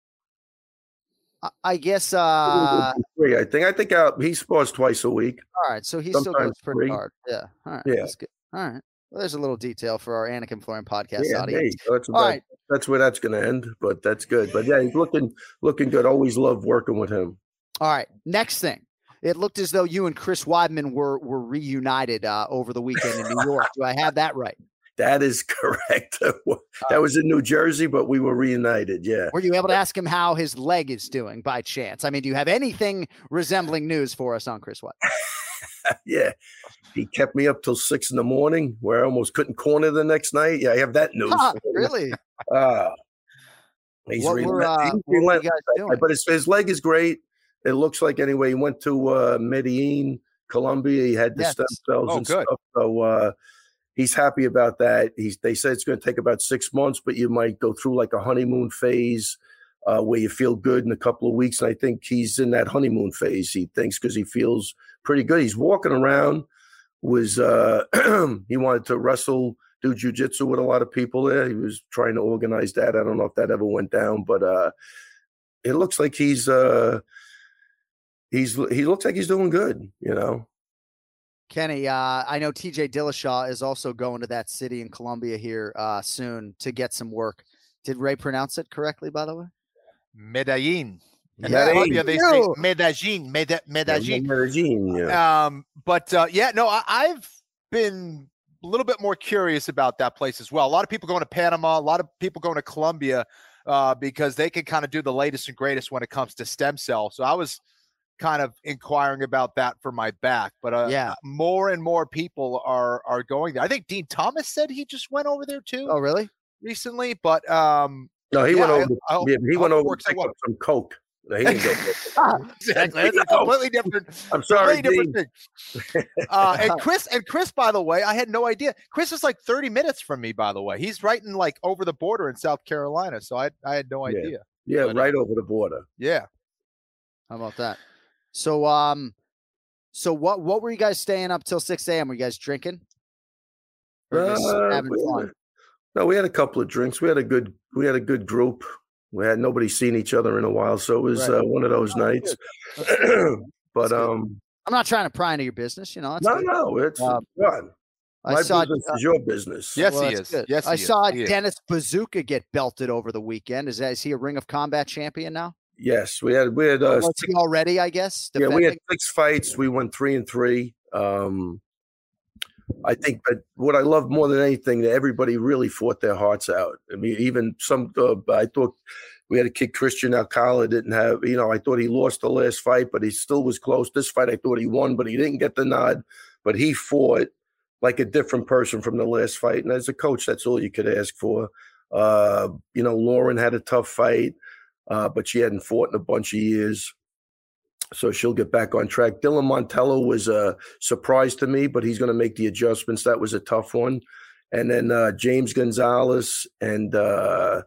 I, I guess uh, three. I think. I think uh, he spars twice a week. All right, so he still Sometimes goes pretty three. hard. Yeah. All right. Yeah. That's good. All right. Well, there's a little detail for our Anik and Florian podcast Yeah, audience. hey, that's, All about, right. that's where that's going to end, but that's good. But yeah, he's looking looking good. Always love working with him. All right. Next thing. It looked as though you and Chris Weidman were were reunited uh, over the weekend in New York. Do I have that right? That is correct. That was in New Jersey, but we were reunited. Yeah. Were you able to ask him how his leg is doing by chance? I mean, do you have anything resembling news for us on Chris Weidman? Yeah. He kept me up till six in the morning where I almost couldn't corner the next night. Yeah, I have that news. Huh, really? Uh, he's What were, relent- uh, he's what were you relentless. guys doing? But his, his leg is great. It looks like anyway. He went to uh, Medellin, Colombia. He had the Yes. stem cells Oh, and good. stuff. So uh, he's happy about that. He's they said it's going to take about six months, but you might go through like a honeymoon phase uh, where you feel good in a couple of weeks. And I think he's in that honeymoon phase. He thinks because he feels pretty good. He's walking around. Was uh, he wanted to wrestle, do jujitsu with a lot of people there. He was trying to organize that. I don't know if that ever went down, but uh, it looks like he's uh, he's he looks like he's doing good. You know. Kenny, uh, I know T J Dillashaw is also going to that city in Colombia here uh, soon to get some work. Did Ray pronounce it correctly, by the way? Medellin. And Yeah. in Colombia, they say Ew. Medellin, Mede- Medellin. Medellin, yeah. Um, but uh, yeah, no, I, I've been a little bit more curious about that place as well. A lot of people going to Panama, a lot of people going to Colombia uh, because they can kind of do the latest and greatest when it comes to stem cell. So I was kind of inquiring about that for my back, but uh, Yeah. more and more people are are going there. I think Dean Thomas said he just went over there too Oh, really? recently, but um, No, he yeah, went I- over. To, I hope- yeah, he I went hope it over to works out pick well. up some coke. No, he didn't go. exactly. That's a completely different. I'm sorry, completely Dean. different thing. Uh, and Chris, and Chris, by the way, I had no idea. Chris is like thirty minutes from me, by the way. He's right in like over the border in South Carolina, so I I had no Yeah. idea. Yeah, But, uh, right over the border. Yeah. How about that? So, um, so what what were you guys staying up till six a.m.? Were you guys drinking? Or just Uh, having we- fun? No, we had a couple of drinks. We had a good we had a good group. We had nobody seen each other in a while, so it was Right. uh, one of those Oh, nights. That's good. but That's good. um, I'm not trying to pry into your business, you know. That's no, good. no, it's Um, fun. I My saw. business uh, is your business. Yes, well, he that's is. good. Yes, I he is. saw He is. Dennis Bazooka get belted over the weekend. Is that is he a Ring of Combat champion now? Yes, we had we had uh, Was he already? I guess. yeah, we had defending? six fights. We went three and three. Um, I think, but what I love more than anything, that everybody really fought their hearts out. I mean, even some. Uh, I thought we had a kid, Christian Alcala, didn't have. You know, I thought he lost the last fight, but he still was close. This fight, I thought he won, but he didn't get the nod. But he fought like a different person from the last fight. And as a coach, that's all you could ask for. Uh, you know, Lauren had a tough fight, uh, but she hadn't fought in a bunch of years. So she'll get back on track. Dylan Montello was a surprise to me, but he's going to make the adjustments. That was a tough one. And then uh, James Gonzalez and uh,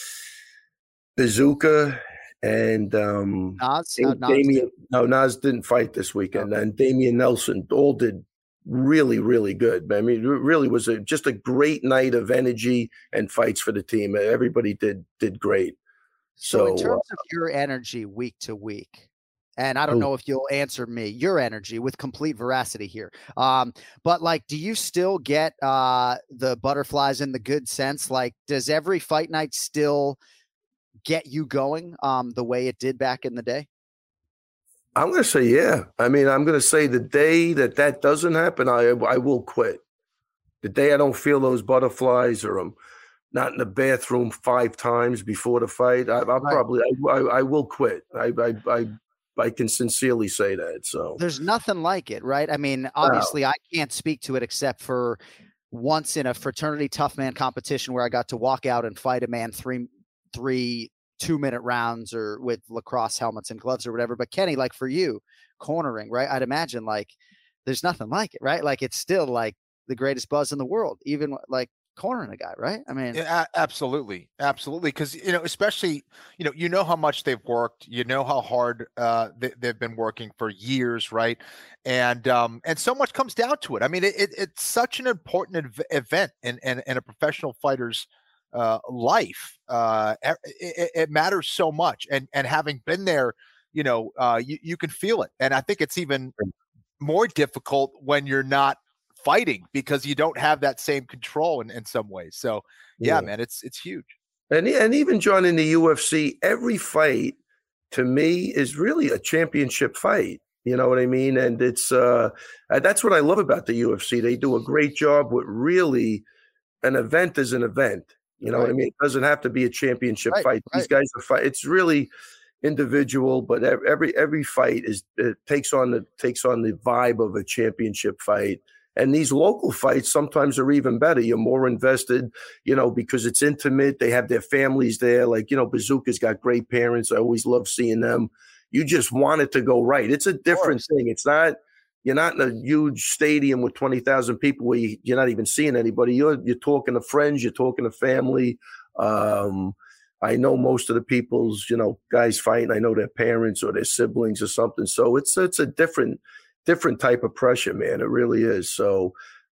Bazooka and um, Nas? Da- How'd Nas Damian. do? No, Nas didn't fight this weekend. And Damian Nelson all did really, really good. I mean, it really was a, just a great night of energy and fights for the team. Everybody did did great. So, in So, terms of your energy week to week, and I don't Oh. know if you'll answer me, your energy with complete veracity here. Um, but like, do you still get uh, the butterflies in the good sense? Like, does every fight night still get you going um, the way it did back in the day? I'm going to say, yeah. I mean, I'm going to say the day that that doesn't happen, I I will quit. The day I don't feel those butterflies or I'm not in the bathroom five times before the fight, I, I'll Right. probably, I, I, I will quit. I, I, I, I can sincerely say that. So There's nothing like it, right? I mean, obviously, I can't speak to it except for once in a fraternity tough man competition where I got to walk out and fight a man three, three two minute rounds or with lacrosse helmets and gloves or whatever. But Kenny, like for you, cornering, right? I'd imagine like there's nothing like it, right? Like it's still like the greatest buzz in the world, even like cornering a guy, right? I mean, yeah, absolutely, absolutely. Because you know, especially you know, you know how much they've worked, you know how hard uh, they, they've been working for years, right? And um, and so much comes down to it. I mean, it, it, it's such an important ev- event in, in in a professional fighter's uh, life. Uh, it, it matters so much, and and having been there, you know, uh, you you can feel it. And I think it's even more difficult when you're not fighting because you don't have that same control in, in some ways. So yeah, yeah, man, it's it's huge. And and even John, in the U F C, every fight to me is really a championship fight. You know what I mean? And it's uh, that's what I love about the U F C. They do a great job with really an event is an event. You know right. what I mean? It doesn't have to be a championship right, fight. Right. These guys are fight. It's really individual, but every every fight is it takes on the takes on the vibe of a championship fight. And these local fights sometimes are even better. You're more invested, you know, because it's intimate. They have their families there. Like, you know, Bazooka's got great parents. I always love seeing them. You just want it to go right. It's a different thing. It's not, you're not in a huge stadium with twenty thousand people where you, you're not even seeing anybody. You're, you're talking to friends. You're talking to family. Um, I know most of the people's, you know, guys fighting. I know their parents or their siblings or something. So it's it's a different different type of pressure, man. It really is. So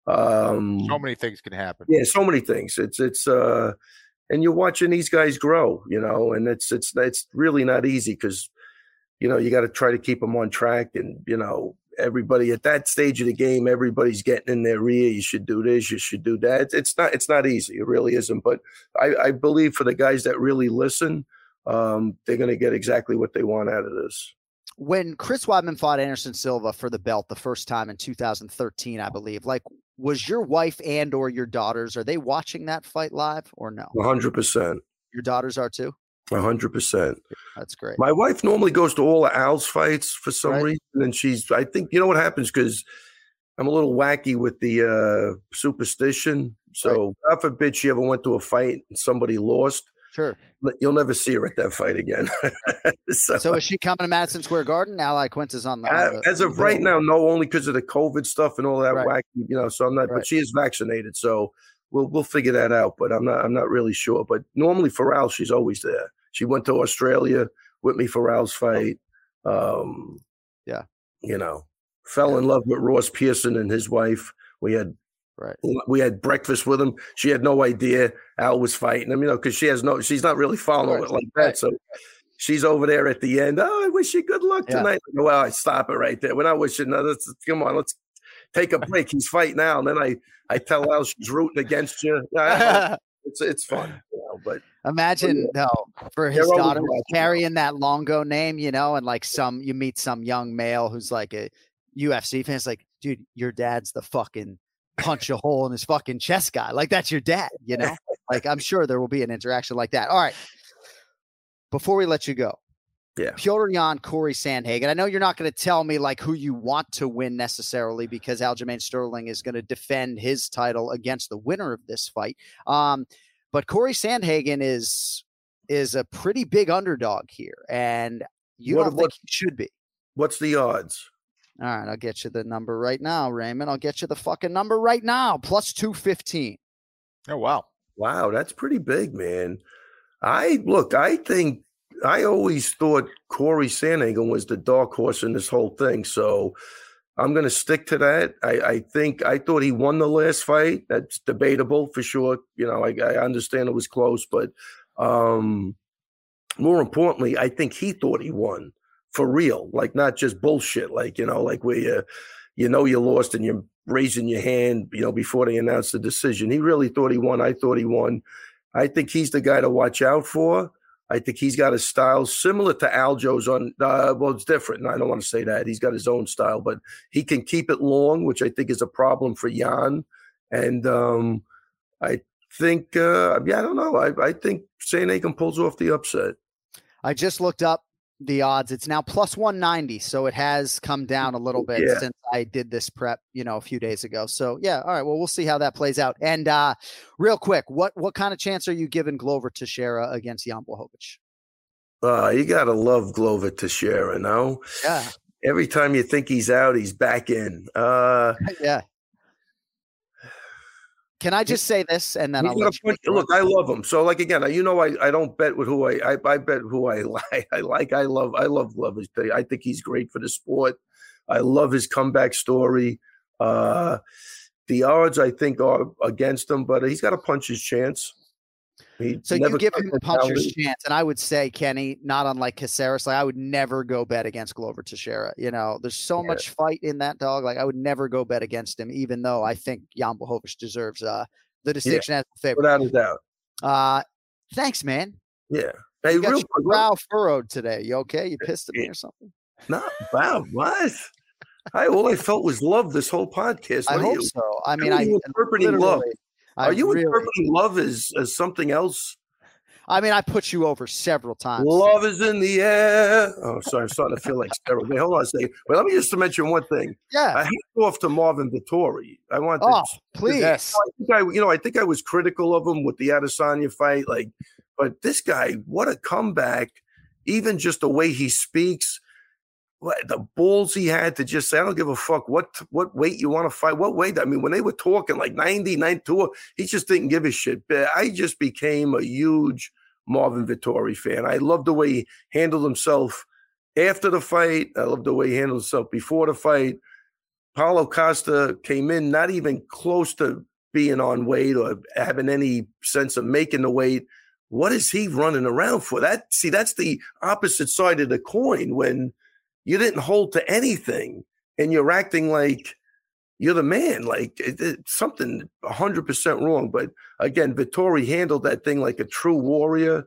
um so many things can happen. Yeah, so many things. It's it's uh and you're watching these guys grow, you know, and it's it's it's really not easy because you know you got to try to keep them on track. And you know, everybody at that stage of the game, everybody's getting in their rear. You should do this, you should do that. It's, it's not it's not easy. It really isn't. But I, I believe for the guys that really listen, um, they're gonna get exactly what they want out of this. When Chris Weidman fought Anderson Silva for the belt the first time in two thousand thirteen, I believe, like, was your wife and or your daughters, are they watching that fight live or no? one hundred percent. Your daughters are too? one hundred percent. That's great. My wife normally goes to all of Al's fights for some right. reason. And she's, I think, you know what happens? Because I'm a little wacky with the uh, superstition. So right. God forbid she ever went to a fight and somebody lost. Sure. You'll never see her at that fight again. so, so is she coming to Madison Square Garden? Ally Quince is on the. On the as of right now, no, only because of the COVID stuff and all that right. wacky, you know. So I'm not, right. but she is vaccinated, so we'll we'll figure that out. But I'm not I'm not really sure. But normally for Al, she's always there. She went to Australia with me for Al's fight. Um, yeah, you know, fell yeah. in love with Ross Pearson and his wife. We had. Right. We had breakfast with him. She had no idea Al was fighting him, you know, because she has no, she's not really following it like that. So she's over there at the end. Oh, I wish you good luck yeah. tonight. Well, I stop it right there. We're not wishing. No, let's, come on, let's take a break. He's fighting now. And then I, I tell Al she's rooting against you. It's it's fun. You know, but imagine though no, for his daughter carrying that Longo name, you know, and like some, you meet some young male who's like a U F C fan. It's like, dude, your dad's the fucking punch a hole in his fucking chest guy. Like, that's your dad, you know? Like, I'm sure there will be an interaction like that. All right. Before we let you go, yeah, Petr Yan, Corey Sandhagen. I know you're not going to tell me like who you want to win necessarily because Aljamain Sterling is going to defend his title against the winner of this fight. Um, but Corey Sandhagen is is a pretty big underdog here, and you what, don't what, think he should be. What's the odds? All right, I'll get you the number right now, Raymond. I'll get you the fucking number right now. Plus two fifteen. Oh, wow. Wow, that's pretty big, man. I look, I think I always thought Corey Sandhagen was the dark horse in this whole thing. So I'm going to stick to that. I, I think I thought he won the last fight. That's debatable for sure. You know, I, I understand it was close, but um, more importantly, I think he thought he won. For real, like not just bullshit, like, you know, like where you, you know, you lost and you're raising your hand, you know, before they announced the decision. He really thought he won. I thought he won. I think he's the guy to watch out for. I think he's got a style similar to Aljo's on, uh, well, it's different. I don't want to say that. He's got his own style, but he can keep it long, which I think is a problem for Yan. And um, I think, uh, yeah, I don't know. I, I think Sandhagen pulls off the upset. I just looked up the odds. It's now plus one ninety. So it has come down a little bit yeah. since I did this prep, you know, a few days ago. So yeah. All right. Well, we'll see how that plays out. And uh, real quick, what, what kind of chance are you giving Glover Teixeira against Jan Blachowicz? Uh, you got to love Glover Teixeira, no? Yeah. Every time you think he's out, he's back in. Uh, yeah. Can I just say this and then He's I'll gonna let you punch- look, I love him. So, like again, you know, I, I don't bet with who I, I I bet who I like. I like. I love. I love Glover. I think he's great for the sport. I love his comeback story. Uh, the odds I think are against him, but he's got to punch his chance. He So you never give cut him a mentality. puncher's chance, and I would say, Kenny, not unlike Caceres, like I would never go bet against Glover Teixeira. You know, there's so Yeah. much fight in that dog. Like I would never go bet against him, even though I think Jan Blachowicz deserves uh, the distinction as a favorite. without a doubt. Uh, thanks, man. Yeah. Hey, You got real your quick. brow furrowed today. You okay? You pissed at me or something? No, wow, what? I all I felt was love this whole podcast. I What are hope you? so. I mean, How are I you interpreting love. literally- I Are you really- interpreting love as, as something else? I mean, I put you over several times. Love is in the air. Oh, sorry, I'm starting to feel like steroid. Wait, hold on a second. Wait, let me just mention one thing. Yeah. I hate off to Marvin Vittori. I want to. Oh, please. Yes. I think I, you know, I think I was critical of him with the Adesanya fight, like, but this guy, what a comeback! Even just the way he speaks, what, the balls he had to just say, "I don't give a fuck what what weight you want to fight, what weight." I mean, when they were talking like ninety, ninety-two, he just didn't give a shit. But I just became a huge Marvin Vittori fan. I love the way he handled himself after the fight. I love the way he handled himself before the fight. Paulo Costa came in not even close to being on weight or having any sense of making the weight. What is he running around for? That see, that's the opposite side of the coin when you didn't hold to anything and you're acting like you're the man. Like it, it's something one hundred percent wrong. But again, Vittori handled that thing like a true warrior.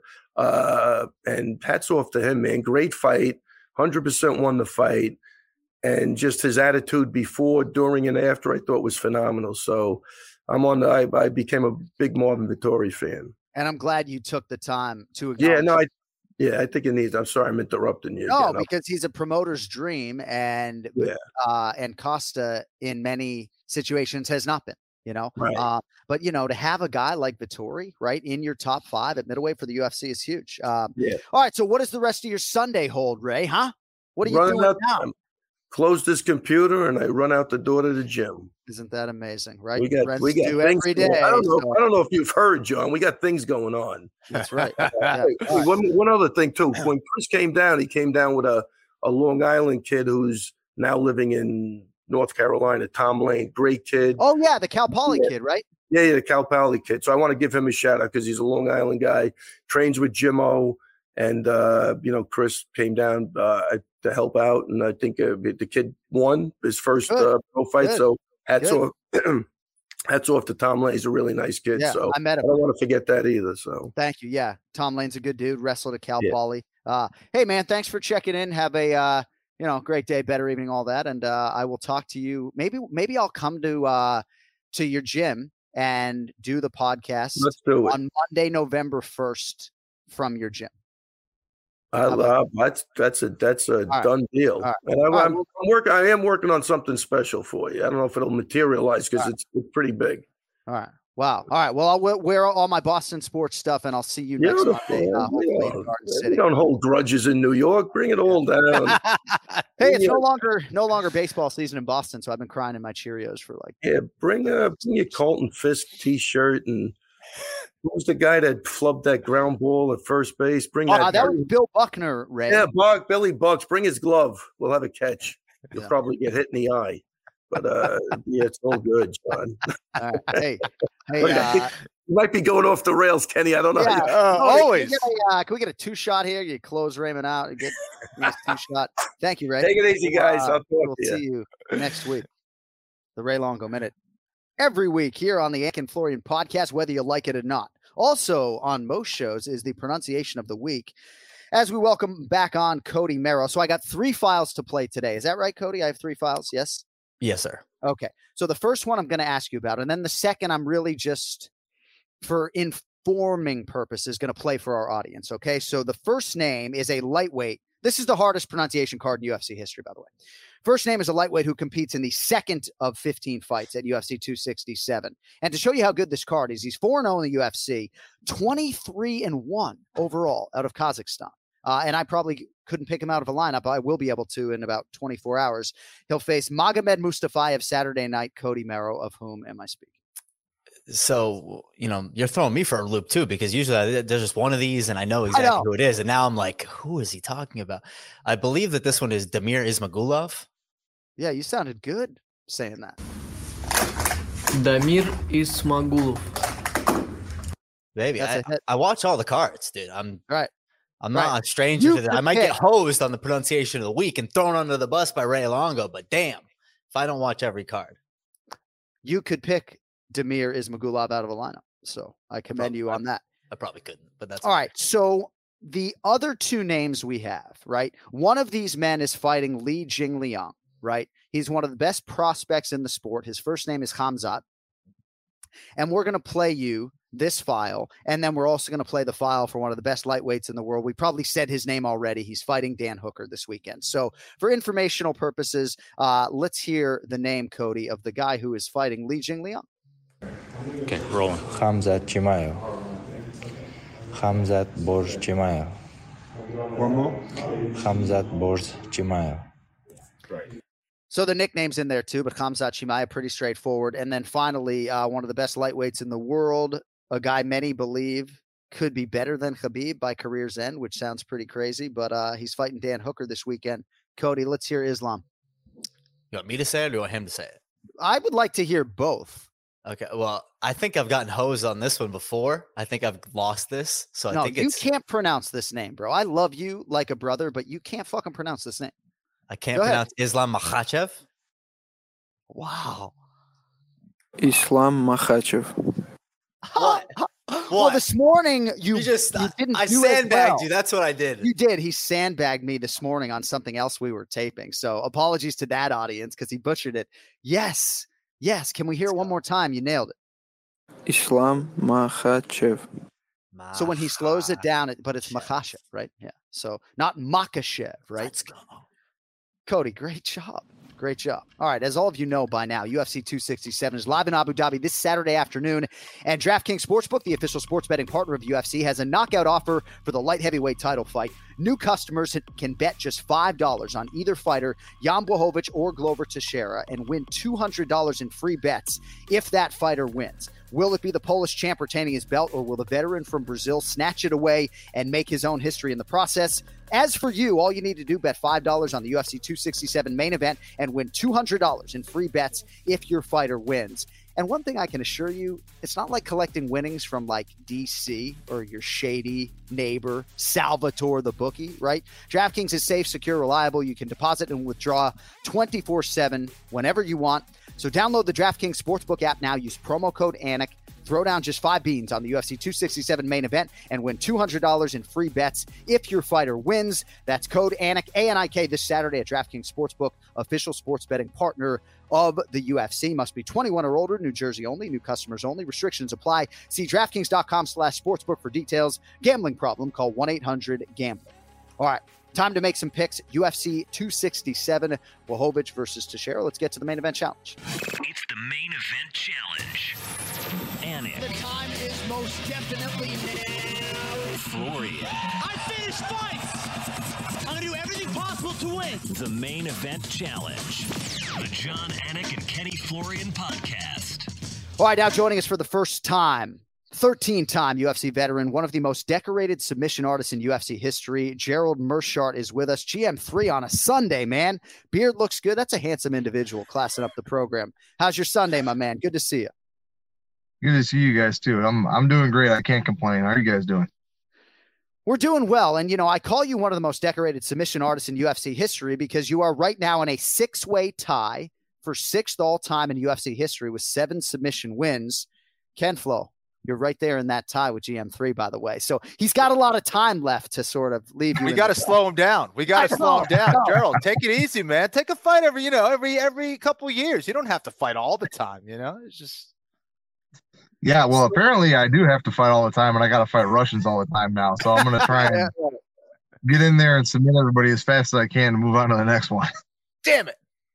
Uh, and hats off to him, man. Great fight. one hundred percent won the fight. And just his attitude before, during, and after, I thought was phenomenal. So I'm on the, I, I became a big Marvin Vittori fan. And I'm glad you took the time to Yeah, acknowledge no, it. I, yeah, I think it needs, I'm sorry, I'm interrupting you. No, again. because he's a promoter's dream, and Yeah. uh, and Costa in many situations has not been. You know, Right. uh, but you know, to have a guy like Vittori right in your top five at middleweight for the U F C is huge. Um, Yeah. All right, so what does the rest of your Sunday hold, Ray? Huh? What are you Running doing out, now? um, Close this computer and I run out the door to the gym. Isn't that amazing? Right? We got, Friends we got do things. every going- day. I don't know. so I don't know if you've heard, John. We got things going on. that's right. Yeah. Hey, hey, one, one other thing too. When Chris came down, he came down with a, a Long Island kid who's now living in North Carolina. Tom Lane, great kid. Oh yeah, the Cal Poly Yeah. kid, right? Yeah, yeah, the Cal Poly kid. So I want to give him a shout out because he's a Long Island guy. Trains with Jimmo, and uh, you know, Chris came down uh, to help out, and I think uh, the kid won his first Good. uh, pro fight. Good. So hats Good. off, hats off to Tom Lane. He's a really nice kid. Yeah, so I met I him. don't want to forget that either. So Thank you. Yeah, Tom Lane's a good dude. Wrestled at Cal Yeah. Poly. Uh, hey man, thanks for checking in. Have a uh, you know great day, better evening, all that, and uh, I will talk to you. Maybe maybe I'll come to uh, to your gym and do the podcast let's do it. on Monday, November first, from your gym. I How about- love that's that's a that's a right. done deal. All right. And I, All right, I'm, well- I'm working. I am working on something special for you. I don't know if it'll materialize because All right. it's, it's pretty big. All right. Wow. All right. Well, I'll we- wear all my Boston sports stuff, and I'll see you next Beautiful. Monday. Uh, We hopefully in don't- Garden we City. don't hold grudges in New York. Bring it all down. Hey, it's Yeah. no longer no longer baseball season in Boston, so I've been crying in my Cheerios for like. Yeah, bring a bring your Colton Fisk T-shirt and who's the guy that flubbed that ground ball at first base? Bring Oh, that. that was Bill Buckner, Ray. yeah, Buck Billy Bucks. Bring his glove. We'll have a catch. You'll Yeah. probably get hit in the eye, but uh, yeah, it's all good, John. All right. Hey, hey, Look, I think uh, you might be going off the rails, Kenny. I don't know. yeah, how you- Uh, oh, always. Can we, get a, uh, can we get a two shot here? You close Raymond out and get a nice two shot. Thank you, Ray. Take it easy, guys. Uh, I'll talk we'll to you. see you next week. The Ray Longo Minute every week here on the Anik and Florian podcast, whether you like it or not. Also on most shows is the pronunciation of the week. As we welcome back on Cody Merrow. So I got three files to play today. Is that right, Cody? I have three files. Yes. Yes, sir. Okay. So the first one I'm going to ask you about, and then the second I'm really just for informing purposes going to play for our audience. Okay. So the first name is a lightweight. This is the hardest pronunciation card in U F C history, by the way. First name is a lightweight who competes in the second of fifteen fights at U F C two sixty-seven. And to show you how good this card is, he's four and oh in the U F C, twenty-three and one overall out of Kazakhstan. Uh, and I probably couldn't pick him out of a lineup. I will be able to in about twenty-four hours. He'll face Magomed Mustafayev Saturday night. Cody Merrow, of whom am I speaking? So, you know, you're throwing me for a loop too, because usually I, there's just one of these and I know exactly I know. who it is. And now I'm like, who is he talking about? I believe that this one is Damir Ismagulov. Yeah, you sounded good saying that. Damir Ismagulov. Baby, I, I watch all the cards, dude. I'm right. I'm not right. a stranger you to that. I might get hosed on the pronunciation of the week and thrown under the bus by Ray Longo, but damn, if I don't watch every card. You could pick Damir Ismagulov out of a lineup. So I commend probably, you on that. I probably couldn't, but that's all okay. right. So the other two names we have, right? One of these men is fighting Li Jingliang, right? He's one of the best prospects in the sport. His first name is Khamzat. And we're going to play you this file, and then we're also going to play the file for one of the best lightweights in the world. We probably said his name already. He's fighting Dan Hooker this weekend. So for informational purposes, uh, let's hear the name, Cody, of the guy who is fighting Li Jingliang. Okay, rolling. Khamzat Chimaev. Khamzat Borz Chimaev. One more. Khamzat Borz Chimaev. Right. So the nickname's in there too, but Khamzat Chimaev, pretty straightforward. And then finally, uh, one of the best lightweights in the world, a guy many believe could be better than Khabib by career's end, which sounds pretty crazy, but uh, he's fighting Dan Hooker this weekend. Cody, let's hear Islam. You want me to say it or do you want him to say it? I would like to hear both. Okay, well, I think I've gotten hosed on this one before. I think I've lost this, so no, I think you it's... can't pronounce this name, bro. I love you like a brother, but you can't fucking pronounce this name. I can't Go pronounce ahead. Islam Makhachev. Wow. Islam Makhachev. What? Well, this morning you, you just you didn't I do sandbagged well. you. That's what I did. You did. He sandbagged me this morning on something else we were taping. So apologies to that audience because he butchered it. Yes. Yes. Can we hear it one more time? You nailed it. Islam Makhachev. So when he slows it down, it, but it's Makhachev, right? Yeah. So not Makhachev, right? Let's go. Cody, great job. Great job. All right. As all of you know by now, U F C two sixty-seven is live in Abu Dhabi this Saturday afternoon. And DraftKings Sportsbook, the official sports betting partner of U F C, has a knockout offer for the light heavyweight title fight. New customers can bet just five dollars on either fighter, Jan Blachowicz or Glover Teixeira, and win two hundred dollars in free bets if that fighter wins. Will it be the Polish champ retaining his belt, or will the veteran from Brazil snatch it away and make his own history in the process? As for you, all you need to do, bet five dollars on the U F C two sixty-seven main event and win two hundred dollars in free bets if your fighter wins. And one thing I can assure you, it's not like collecting winnings from like D C or your shady neighbor, Salvatore the bookie, right? DraftKings is safe, secure, reliable. You can deposit and withdraw twenty-four seven whenever you want. So download the DraftKings Sportsbook app now. Use promo code Anik. Throw down just five beans on the U F C two sixty-seven main event and win two hundred dollars in free bets if your fighter wins. That's code Anik, A N I K, this Saturday at DraftKings Sportsbook, official sports betting partner of the U F C. Must be twenty-one or older, New Jersey only, new customers only. Restrictions apply. See DraftKings.com slash sportsbook for details. Gambling problem, call one eight hundred gambler. All right, time to make some picks. U F C two sixty-seven, Blachowicz versus Teixeira. Let's get to the main event challenge. It's the main event challenge. Anik. The time is most definitely now. Florian. I finished fights. I'm going to do everything possible to win. The main event challenge. The John Anik and Kenny Florian podcast. All right, now joining us for the first time, thirteen-time U F C veteran, one of the most decorated submission artists in U F C history, Gerald Meerschaert is with us. G M three on a Sunday, man. Beard looks good. That's a handsome individual classing up the program. How's your Sunday, my man? Good to see you. Good to see you guys too. I'm I'm doing great. I can't complain. How are you guys doing? We're doing well. And, you know, I call you one of the most decorated submission artists in U F C history because you are right now in a six-way tie for sixth all-time in U F C history with seven submission wins. Ken Flo, you're right there in that tie with G M three, by the way. So he's got a lot of time left to sort of leave you. We got to slow him down. We got to slow him down. Gerald, take it easy, man. Take a fight every, you know, every every couple of years. You don't have to fight all the time, you know? It's just... Yeah, well, apparently I do have to fight all the time, and I got to fight Russians all the time now. So I'm going to try and get in there and submit everybody as fast as I can to move on to the next one. Damn it.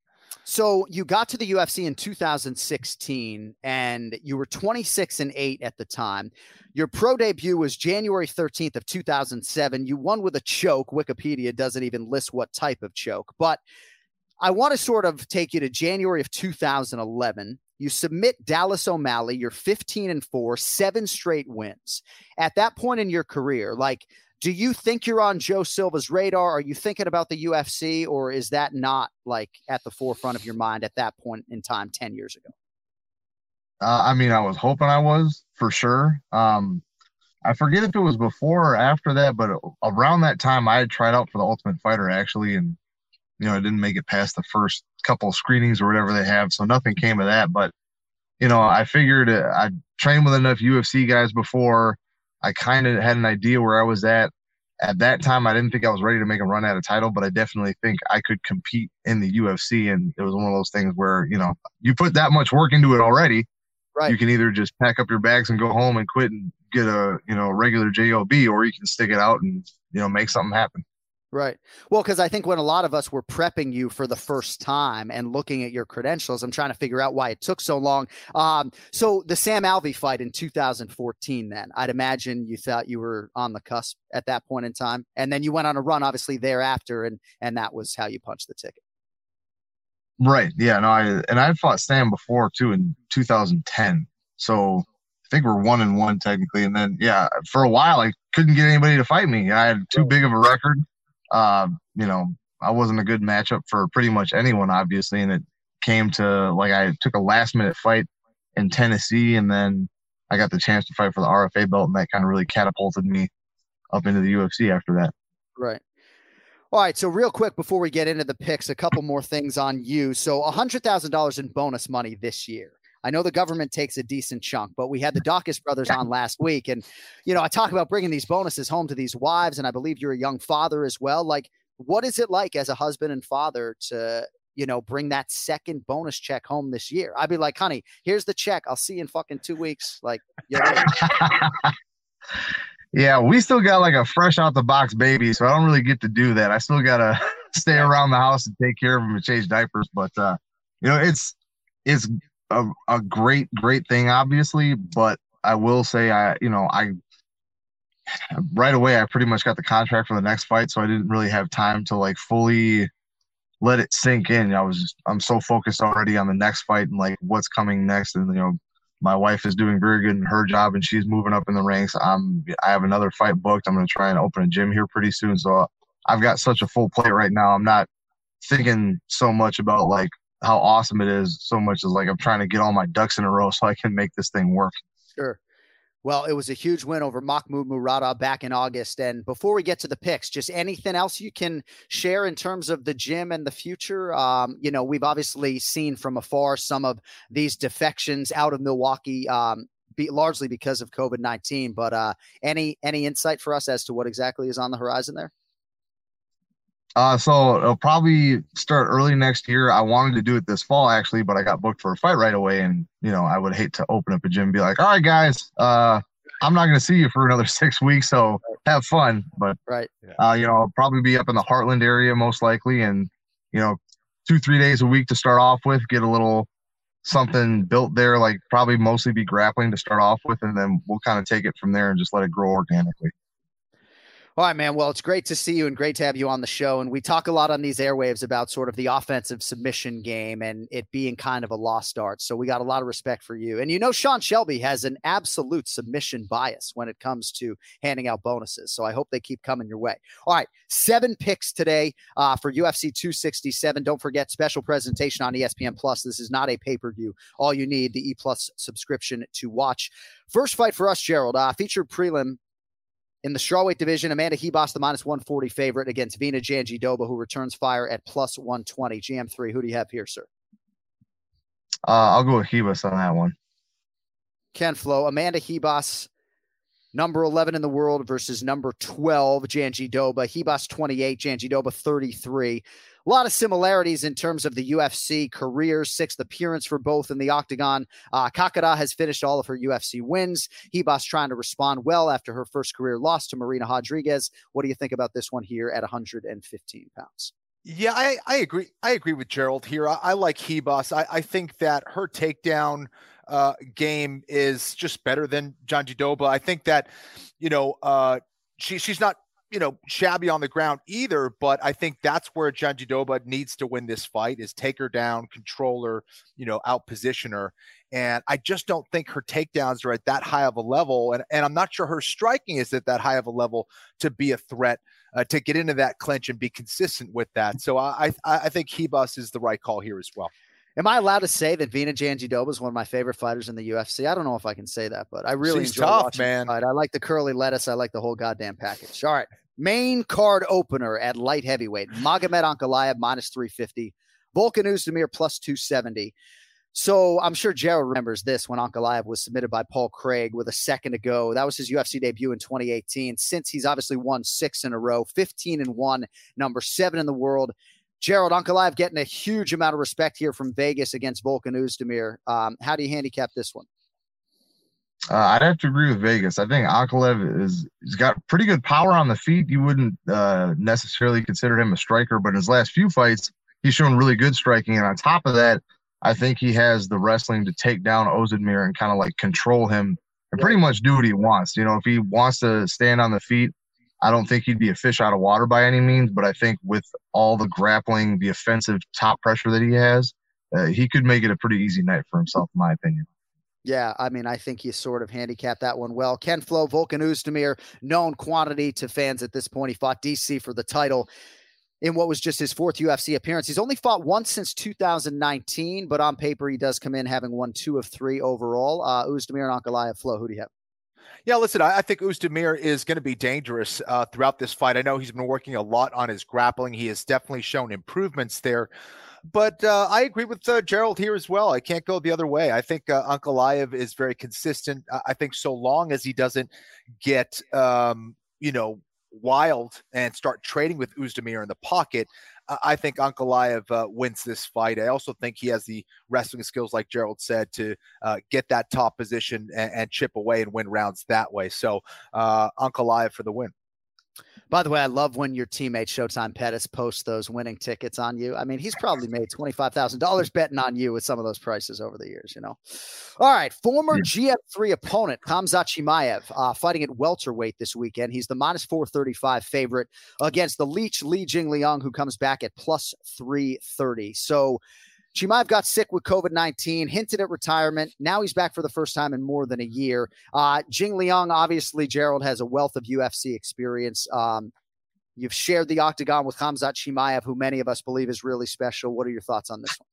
So you got to the U F C in two thousand sixteen, and you were twenty-six and eight at the time. Your pro debut was January thirteenth of two thousand seven. You won with a choke. Wikipedia doesn't even list what type of choke, but I want to sort of take you to January of two thousand eleven. You submit Dallas O'Malley. You're fifteen and four, seven straight wins. At that point in your career, like, do you think you're on Joe Silva's radar? Are you thinking about the U F C, or is that not like at the forefront of your mind at that point in time ten years ago? Uh, I mean, I was hoping I was for sure. Um, I forget if it was before or after that, but around that time I had tried out for the Ultimate Fighter actually. And, you know, I didn't make it past the first couple of screenings or whatever they have. So nothing came of that. But, you know, I figured uh, I'd trained with enough U F C guys before. I kind of had an idea where I was at. At that time, I didn't think I was ready to make a run at a title, but I definitely think I could compete in the U F C. And it was one of those things where, you know, you put that much work into it already. Right. You can either just pack up your bags and go home and quit and get a, you know, regular job, or you can stick it out and, you know, make something happen. Right. Well, because I think when a lot of us were prepping you for the first time and looking at your credentials, I'm trying to figure out why it took so long. Um, so the Sam Alvey fight in two thousand fourteen, then I'd imagine you thought you were on the cusp at that point in time. And then you went on a run, obviously, thereafter. And, and that was how you punched the ticket. Right. Yeah. No, I, and I fought Sam before too in two thousand ten. So I think we're one and one technically. And then, yeah, for a while, I couldn't get anybody to fight me. I had too big of a record. Uh, you know, I wasn't a good matchup for pretty much anyone, obviously. And it came to, like, I took a last minute fight in Tennessee, and then I got the chance to fight for the R F A belt, and that kind of really catapulted me up into the U F C after that. Right. All right. So real quick, before we get into the picks, a couple more things on you. So one hundred thousand dollars in bonus money this year. I know the government takes a decent chunk, but we had the Dawkins brothers on last week. And, you know, I talk about bringing these bonuses home to these wives, and I believe you're a young father as well. Like, what is it like as a husband and father to, you know, bring that second bonus check home this year? I'd be like, honey, here's the check. I'll see you in fucking two weeks. Like, you know. Yeah, we still got like a fresh out the box baby, so I don't really get to do that. I still got to stay around the house and take care of them and change diapers. But, uh, you know, it's, it's, A, a great, great thing, obviously, but I will say, I, you know, I right away, I pretty much got the contract for the next fight, so I didn't really have time to like fully let it sink in. I was, just, I'm so focused already on the next fight and like what's coming next, and you know, my wife is doing very good in her job and she's moving up in the ranks. I'm, I have another fight booked. I'm going to try and open a gym here pretty soon, so I've got such a full plate right now. I'm not thinking so much about like how awesome it is so much as like I'm trying to get all my ducks in a row so I can make this thing work. Sure. Well, it was a huge win over Mahmoud Murata back in August. And before we get to the picks, just anything else you can share in terms of the gym and the future? Um, you know, we've obviously seen from afar some of these defections out of Milwaukee, um, be, largely because of COVID nineteen. But uh, any any insight for us as to what exactly is on the horizon there? Uh, so it'll probably start early next year. I wanted to do it this fall actually, but I got booked for a fight right away. And, you know, I would hate to open up a gym and be like, all right, guys, uh, I'm not going to see you for another six weeks. So have fun. But, right. uh, you know, I'll probably be up in the Heartland area most likely. And, you know, two, three days a week to start off with, get a little something built there, like probably mostly be grappling to start off with. And then we'll kind of take it from there and just let it grow organically. All right, man. Well, it's great to see you and great to have you on the show. And we talk a lot on these airwaves about sort of the offensive submission game and it being kind of a lost art. So we got a lot of respect for you. And you know, Sean Shelby has an absolute submission bias when it comes to handing out bonuses. So I hope they keep coming your way. All right, seven picks today uh, for U F C two sixty-seven. Don't forget, special presentation on E S P N Plus. This is not a pay-per-view. All you need, the E Plus subscription to watch. First fight for us, Gerald, uh, featured prelim in the strawweight division. Amanda Hebos, the minus one forty favorite against Vina Jandiroba, who returns fire at plus one twenty. G M three, who do you have here, sir? Uh, I'll go with Hebos on that one. Ken Flo, Amanda Hebos, number eleven in the world versus number twelve, Jandiroba. Hebos twenty-eight, Jandiroba thirty-three. A lot of similarities in terms of the U F C careers, sixth appearance for both in the octagon. Uh, Kakara has finished all of her U F C wins. Hebos trying to respond well after her first career loss to Marina Rodriguez. What do you think about this one here at one hundred fifteen pounds? Yeah, I, I agree. I agree with Gerald here. I, I like Hebos. I, I think that her takedown uh, game is just better than Jandiroba. I think that, you know, uh, she she's not you know, shabby on the ground either, but I think that's where Jandiroba needs to win this fight, is take her down, control her, you know, out position her. And I just don't think her takedowns are at that high of a level. And, and I'm not sure her striking is at that high of a level to be a threat, uh, to get into that clinch and be consistent with that. So I, I, I think Ribas is the right call here as well. Am I allowed to say that Vina Jandiroba is one of my favorite fighters in the U F C? I don't know if I can say that, but I really She's enjoy tough, watching man. her fight. I like the curly lettuce. I like the whole goddamn package. All right. Main card opener at light heavyweight. Magomed Ankalaev minus three fifty. Volkan Oezdemir plus two seventy. So I'm sure Gerald remembers this when Ankalaev was submitted by Paul Craig with a second to go. That was his U F C debut in twenty eighteen. Since, he's obviously won six in a row, fifteen and one, number seven in the world. Gerald, Ankalaev getting a huge amount of respect here from Vegas against Volkan Oezdemir. Um, how do you handicap this one? Uh, I'd have to agree with Vegas. I think Ankalaev is he's got pretty good power on the feet. You wouldn't uh, necessarily consider him a striker, but in his last few fights, he's shown really good striking. And on top of that, I think he has the wrestling to take down Oezdemir and kind of like control him and pretty much do what he wants. You know, if he wants to stand on the feet, I don't think he'd be a fish out of water by any means, but I think with all the grappling, the offensive top pressure that he has, uh, he could make it a pretty easy night for himself, in my opinion. Yeah, I mean, I think you sort of handicapped that one well. Ken Flo, Volkan Oezdemir, known quantity to fans at this point. He fought D C for the title in what was just his fourth U F C appearance. He's only fought once since two thousand nineteen, but on paper, he does come in having won two of three overall. Uh, Oezdemir and Ankalaev. Flo, who do you have? Yeah, listen, I, I think Oezdemir is going to be dangerous uh, throughout this fight. I know he's been working a lot on his grappling. He has definitely shown improvements there. But uh, I agree with uh, Gerald here as well. I can't go the other way. I think uh, Ankalaev is very consistent. I, I think so long as he doesn't get, um, you know, wild and start trading with Oezdemir in the pocket, uh, I think Ankalaev uh, wins this fight. I also think he has the wrestling skills, like Gerald said, to uh, get that top position and, and chip away and win rounds that way. So uh, Ankalaev for the win. By the way, I love when your teammate Showtime Pettis posts those winning tickets on you. I mean, he's probably made twenty-five thousand dollars betting on you with some of those prices over the years, you know? All right. Former G F three opponent, Khamzat Chimaev, uh, fighting at welterweight this weekend. He's the minus four thirty-five favorite against the Leech, Li Jingliang, who comes back at plus three thirty. So Chimaev got sick with COVID nineteen, hinted at retirement. Now he's back for the first time in more than a year. Uh, Jingliang, obviously, Gerald, has a wealth of U F C experience. Um, you've shared the octagon with Khamzat Chimaev, who many of us believe is really special. What are your thoughts on this one?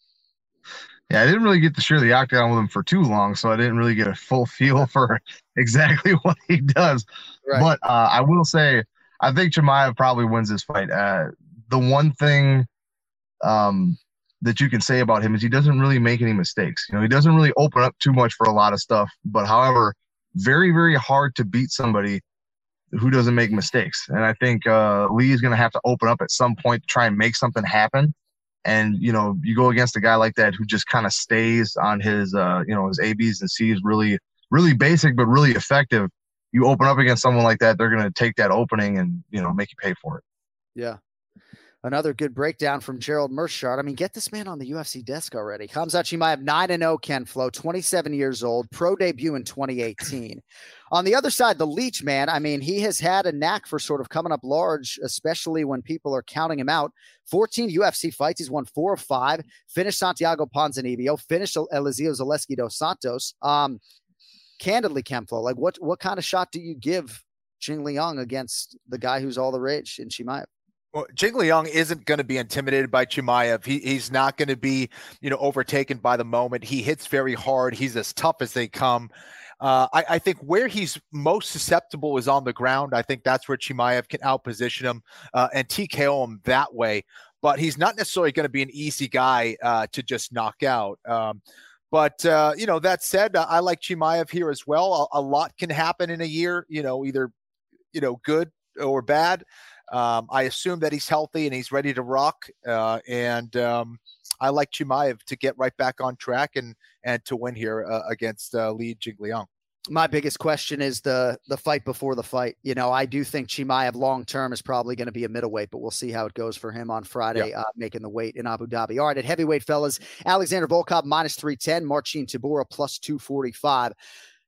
Yeah, I didn't really get to share the octagon with him for too long, so I didn't really get a full feel for exactly what he does. Right. But uh, I will say, I think Chimaev probably wins this fight. Uh, the one thing um, – that you can say about him is he doesn't really make any mistakes. You know, he doesn't really open up too much for a lot of stuff, but however, very, very hard to beat somebody who doesn't make mistakes. And I think uh, Lee is going to have to open up at some point to try and make something happen. And, you know, you go against a guy like that who just kind of stays on his, uh, you know, his A, B's and C's, really, really basic, but really effective. You open up against someone like that, they're going to take that opening and, you know, make you pay for it. Yeah. Another good breakdown from Gerald Mershard. I mean, get this man on the U F C desk already. Khamzat Chimaev, nine and oh, Ken Flo, twenty-seven years old, pro debut in twenty eighteen. On the other side, the Leech, man, I mean, he has had a knack for sort of coming up large, especially when people are counting him out. fourteen U F C fights. He's won four of five, finished Santiago Ponzinibbio, finished Eliseo Zaleski dos Santos. Um, candidly, Ken Flo, like what, what kind of shot do you give Jingliang against the guy who's all the rage in Chimaev? Well, Jingliang isn't going to be intimidated by Chimaev. He, he's not going to be, you know, overtaken by the moment. He hits very hard. He's as tough as they come. Uh, I, I think where he's most susceptible is on the ground. I think that's where Chimaev can outposition him uh, and T K O him that way. But he's not necessarily going to be an easy guy uh, to just knock out. Um, but, uh, you know, that said, uh, I like Chimaev here as well. A, a lot can happen in a year, you know, either, you know, good or bad. Um, I assume that he's healthy and he's ready to rock. Uh, and um, I like Chimaev to get right back on track and and to win here uh, against uh, Li Jingliang. My biggest question is the the fight before the fight. You know, I do think Chimaev long term is probably going to be a middleweight, but we'll see how it goes for him on Friday, yeah. uh, making the weight in Abu Dhabi. All right, at heavyweight, fellas, Alexander Volkov minus three ten, Marcin Tybura plus two forty-five.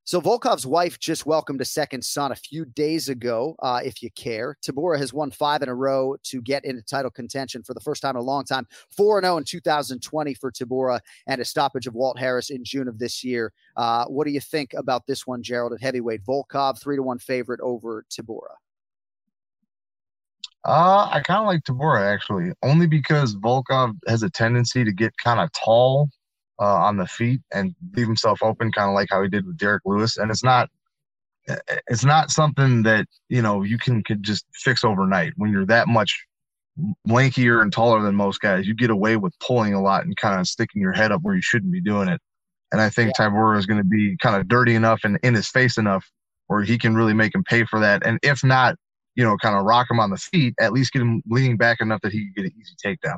So Volkov's wife just welcomed a second son a few days ago, uh, if you care. Tybura has won five in a row to get into title contention for the first time in a long time. four and oh in two thousand twenty for Tybura and a stoppage of Walt Harris in June of this year. Uh, what do you think about this one, Gerald, at heavyweight? Volkov, three to one favorite over Tybura. Uh, I kind of like Tybura, actually, only because Volkov has a tendency to get kind of tall Uh, on the feet and leave himself open, kind of like how he did with Derek Lewis. And it's not, it's not something that, you know, you can could just fix overnight. When you're that much lankier and taller than most guys, you get away with pulling a lot and kind of sticking your head up where you shouldn't be doing it. And I think yeah. Tybura is going to be kind of dirty enough and in his face enough where he can really make him pay for that. And if not, you know, kind of rock him on the feet, at least get him leaning back enough that he can get an easy takedown.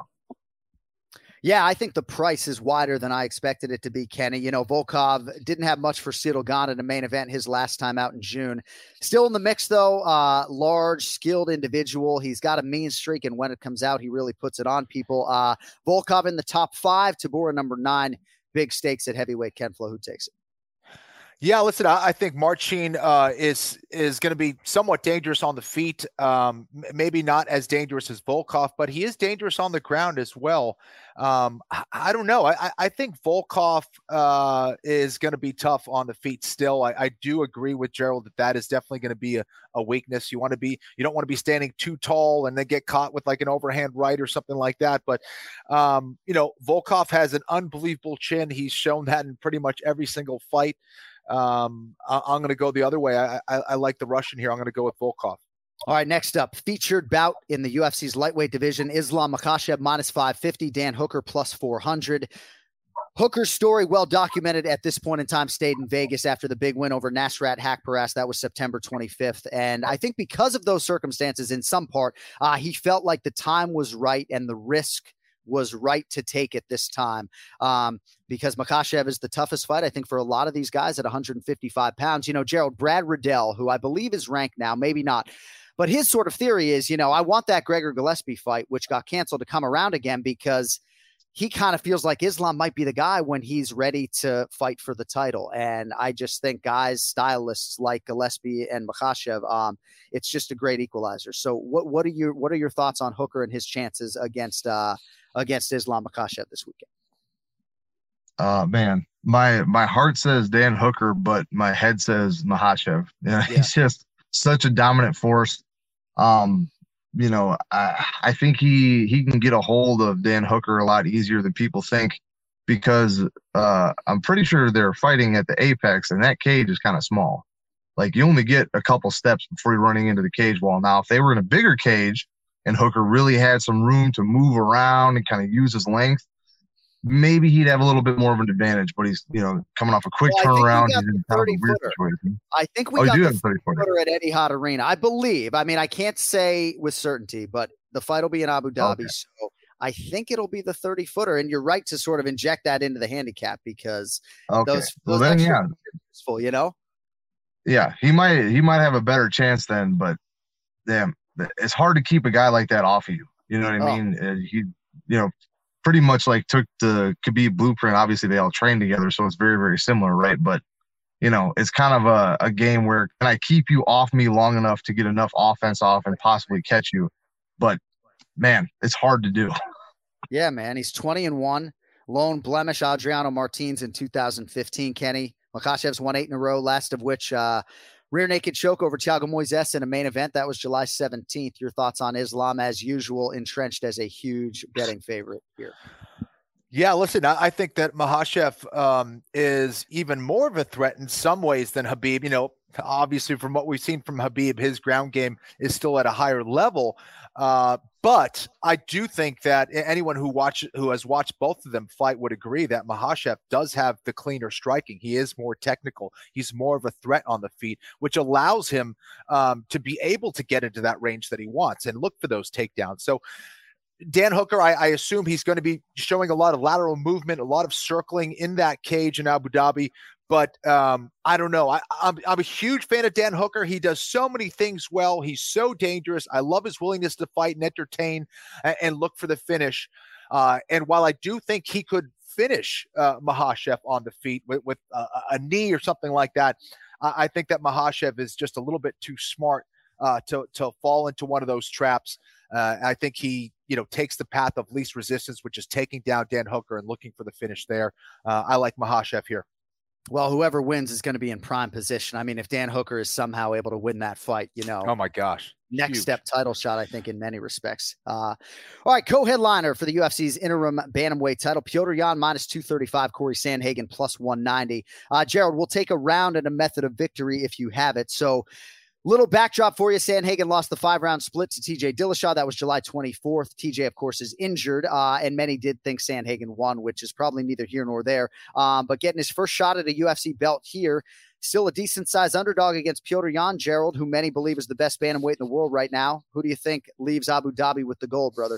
Yeah, I think the price is wider than I expected it to be, Kenny. You know, Volkov didn't have much for Ciryl Gane in the main event his last time out in June. Still in the mix, though. Uh, large, skilled individual. He's got a mean streak, and when it comes out, he really puts it on people. Uh, Volkov in the top five, Tybura number nine. Big stakes at heavyweight. Ken Flo, who takes it? Yeah, listen, I, I think Marcin uh, is is going to be somewhat dangerous on the feet. Um, maybe not as dangerous as Volkov, but he is dangerous on the ground as well. Um, I, I don't know. I, I think Volkov uh, is going to be tough on the feet still. I, I do agree with Gerald that that is definitely going to be a, a weakness. You want to be, you don't want to be standing too tall and then get caught with like an overhand right or something like that. But, um, you know, Volkov has an unbelievable chin. He's shown that in pretty much every single fight. Um, I, I'm going to go the other way. I, I, I like the Russian here. I'm going to go with Volkov. All right, next up, featured bout in the U F C's lightweight division, Islam Makhachev minus five fifty, Dan Hooker plus four hundred. Hooker's story, well documented at this point in time, stayed in Vegas after the big win over Nasrat Haqparast. That was September twenty-fifth. And I think because of those circumstances, in some part, uh, he felt like the time was right and the risk was right to take at this time, um, because Makhachev is the toughest fight, I think, for a lot of these guys at one hundred fifty-five pounds. You know, Gerald, Brad Riddell, who I believe is ranked now, maybe not, but his sort of theory is, you know, I want that Gregor Gillespie fight, which got canceled, to come around again because he kind of feels like Islam might be the guy when he's ready to fight for the title. And I just think guys, stylists like Gillespie and Makhachev, um, it's just a great equalizer. So what, what are your, what are your thoughts on Hooker and his chances against, uh, against Islam Makhachev this weekend? Uh, man, my, my heart says Dan Hooker, but my head says Makhachev. You know, yeah. He's just such a dominant force. Um, you know, I, I think he, he can get a hold of Dan Hooker a lot easier than people think, because uh, I'm pretty sure they're fighting at the Apex, and that cage is kind of small. Like, you only get a couple steps before you're running into the cage wall. Now, if they were in a bigger cage and Hooker really had some room to move around and kind of use his length, maybe he'd have a little bit more of an advantage, but he's, you know, coming off a quick well, turnaround. He's in kind of a weird situation. I think we oh, got do the have thirty footer at Etihad Arena. I believe. I mean, I can't say with certainty, but the fight will be in Abu Dhabi. Okay. So I think it'll be the thirty footer. And you're right to sort of inject that into the handicap, because okay. those, well, those then, yeah. are useful, you know? Yeah, he might, he might have a better chance then, but damn, it's hard to keep a guy like that off of you. You know what I mean? Oh. He, you know, pretty much like took the Khabib blueprint. Obviously, they all train together, so it's very, very similar, right? But, you know, it's kind of a, a game where, can I keep you off me long enough to get enough offense off and possibly catch you? But, man, it's hard to do. Yeah, man. He's twenty and one. Lone blemish, Adriano Martins in two thousand fifteen, Kenny. Makhachev's won eight in a row, last of which uh, rear naked choke over Thiago Moises in a main event. That was July seventeenth. Your thoughts on Islam, as usual, entrenched as a huge betting favorite here? Yeah, listen, I, I think that Makhachev um, is even more of a threat in some ways than Khabib. You know, obviously from what we've seen from Khabib, his ground game is still at a higher level. Uh, but I do think that anyone who watch who has watched both of them fight would agree that Makhachev does have the cleaner striking. He is more technical. He's more of a threat on the feet, which allows him um, to be able to get into that range that he wants and look for those takedowns. So Dan Hooker, I, I assume he's going to be showing a lot of lateral movement, a lot of circling in that cage in Abu Dhabi. But um, I don't know. I, I'm, I'm a huge fan of Dan Hooker. He does so many things well. He's so dangerous. I love his willingness to fight and entertain and, and look for the finish. Uh, and while I do think he could finish uh, Makhachev on the feet with, with a, a knee or something like that. I, I think that Makhachev is just a little bit too smart uh, to to fall into one of those traps. Uh, I think he, you know, takes the path of least resistance, which is taking down Dan Hooker and looking for the finish there. Uh, I like Makhachev here. Well, whoever wins is going to be in prime position. I mean, if Dan Hooker is somehow able to win that fight, you know. Oh, my gosh. Next Huge. step title shot, I think, in many respects. Uh, all right, co-headliner for the U F C's interim bantamweight title, Petr Yan minus two thirty-five, Corey Sandhagen plus one ninety. Uh, Gerald, we'll take a round and a method of victory if you have it. So, little backdrop for you. Sandhagen lost the five-round split to T J Dillashaw. That was July twenty-fourth. T J, of course, is injured, uh, and many did think Sandhagen won, which is probably neither here nor there. Um, but getting his first shot at a U F C belt here, still a decent-sized underdog against Petr Yan, Gerald, who many believe is the best bantamweight in the world right now. Who do you think leaves Abu Dhabi with the gold, brother?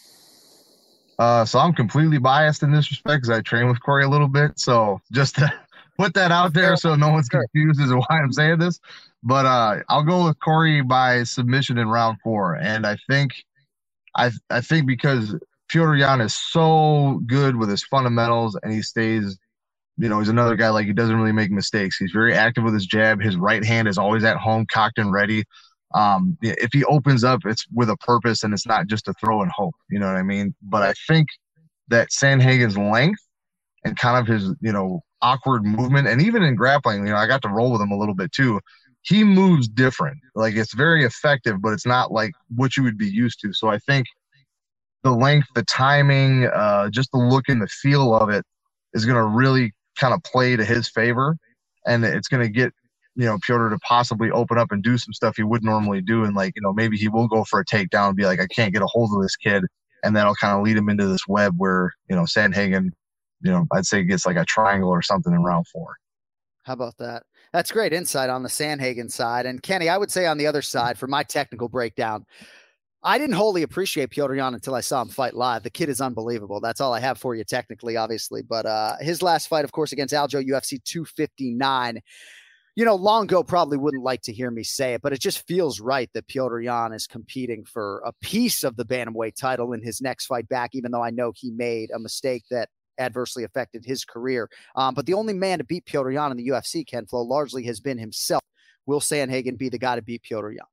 Uh, so I'm completely biased in this respect because I train with Corey a little bit. So just to put that out there so no one's confused as to why I'm saying this. But uh, I'll go with Corey by submission in round four. And I think I I think because Petr Yan is so good with his fundamentals and he stays, you know, he's another guy, like, he doesn't really make mistakes. He's very active with his jab. His right hand is always at home, cocked and ready. Um, if he opens up, it's with a purpose and it's not just a throw and hope. You know what I mean? But I think that Sandhagen's length and kind of his, you know, awkward movement, and even in grappling, you know, I got to roll with him a little bit too. He moves different. Like, it's very effective, but it's not like what you would be used to. So I think the length, the timing, uh, just the look and the feel of it is going to really kind of play to his favor. And it's going to get, you know, Petr to possibly open up and do some stuff he wouldn't normally do. And, like, you know, maybe he will go for a takedown and be like, I can't get a hold of this kid. And that'll kind of lead him into this web where, you know, Sandhagen, you know, I'd say gets like a triangle or something in round four. How about that? That's great insight on the Sandhagen side. And Kenny, I would say on the other side, for my technical breakdown, I didn't wholly appreciate Petr Yan until I saw him fight live. The kid is unbelievable. That's all I have for you technically, obviously. But uh, his last fight, of course, against Aljo, U F C two fifty-nine. You know, Longo probably wouldn't like to hear me say it, but it just feels right that Petr Yan is competing for a piece of the bantamweight title in his next fight back, even though I know he made a mistake that adversely affected his career. Um, but the only man to beat Petr Yan in the U F C, Ken Flo, largely has been himself. Will Sandhagen be the guy to beat Petr Yan?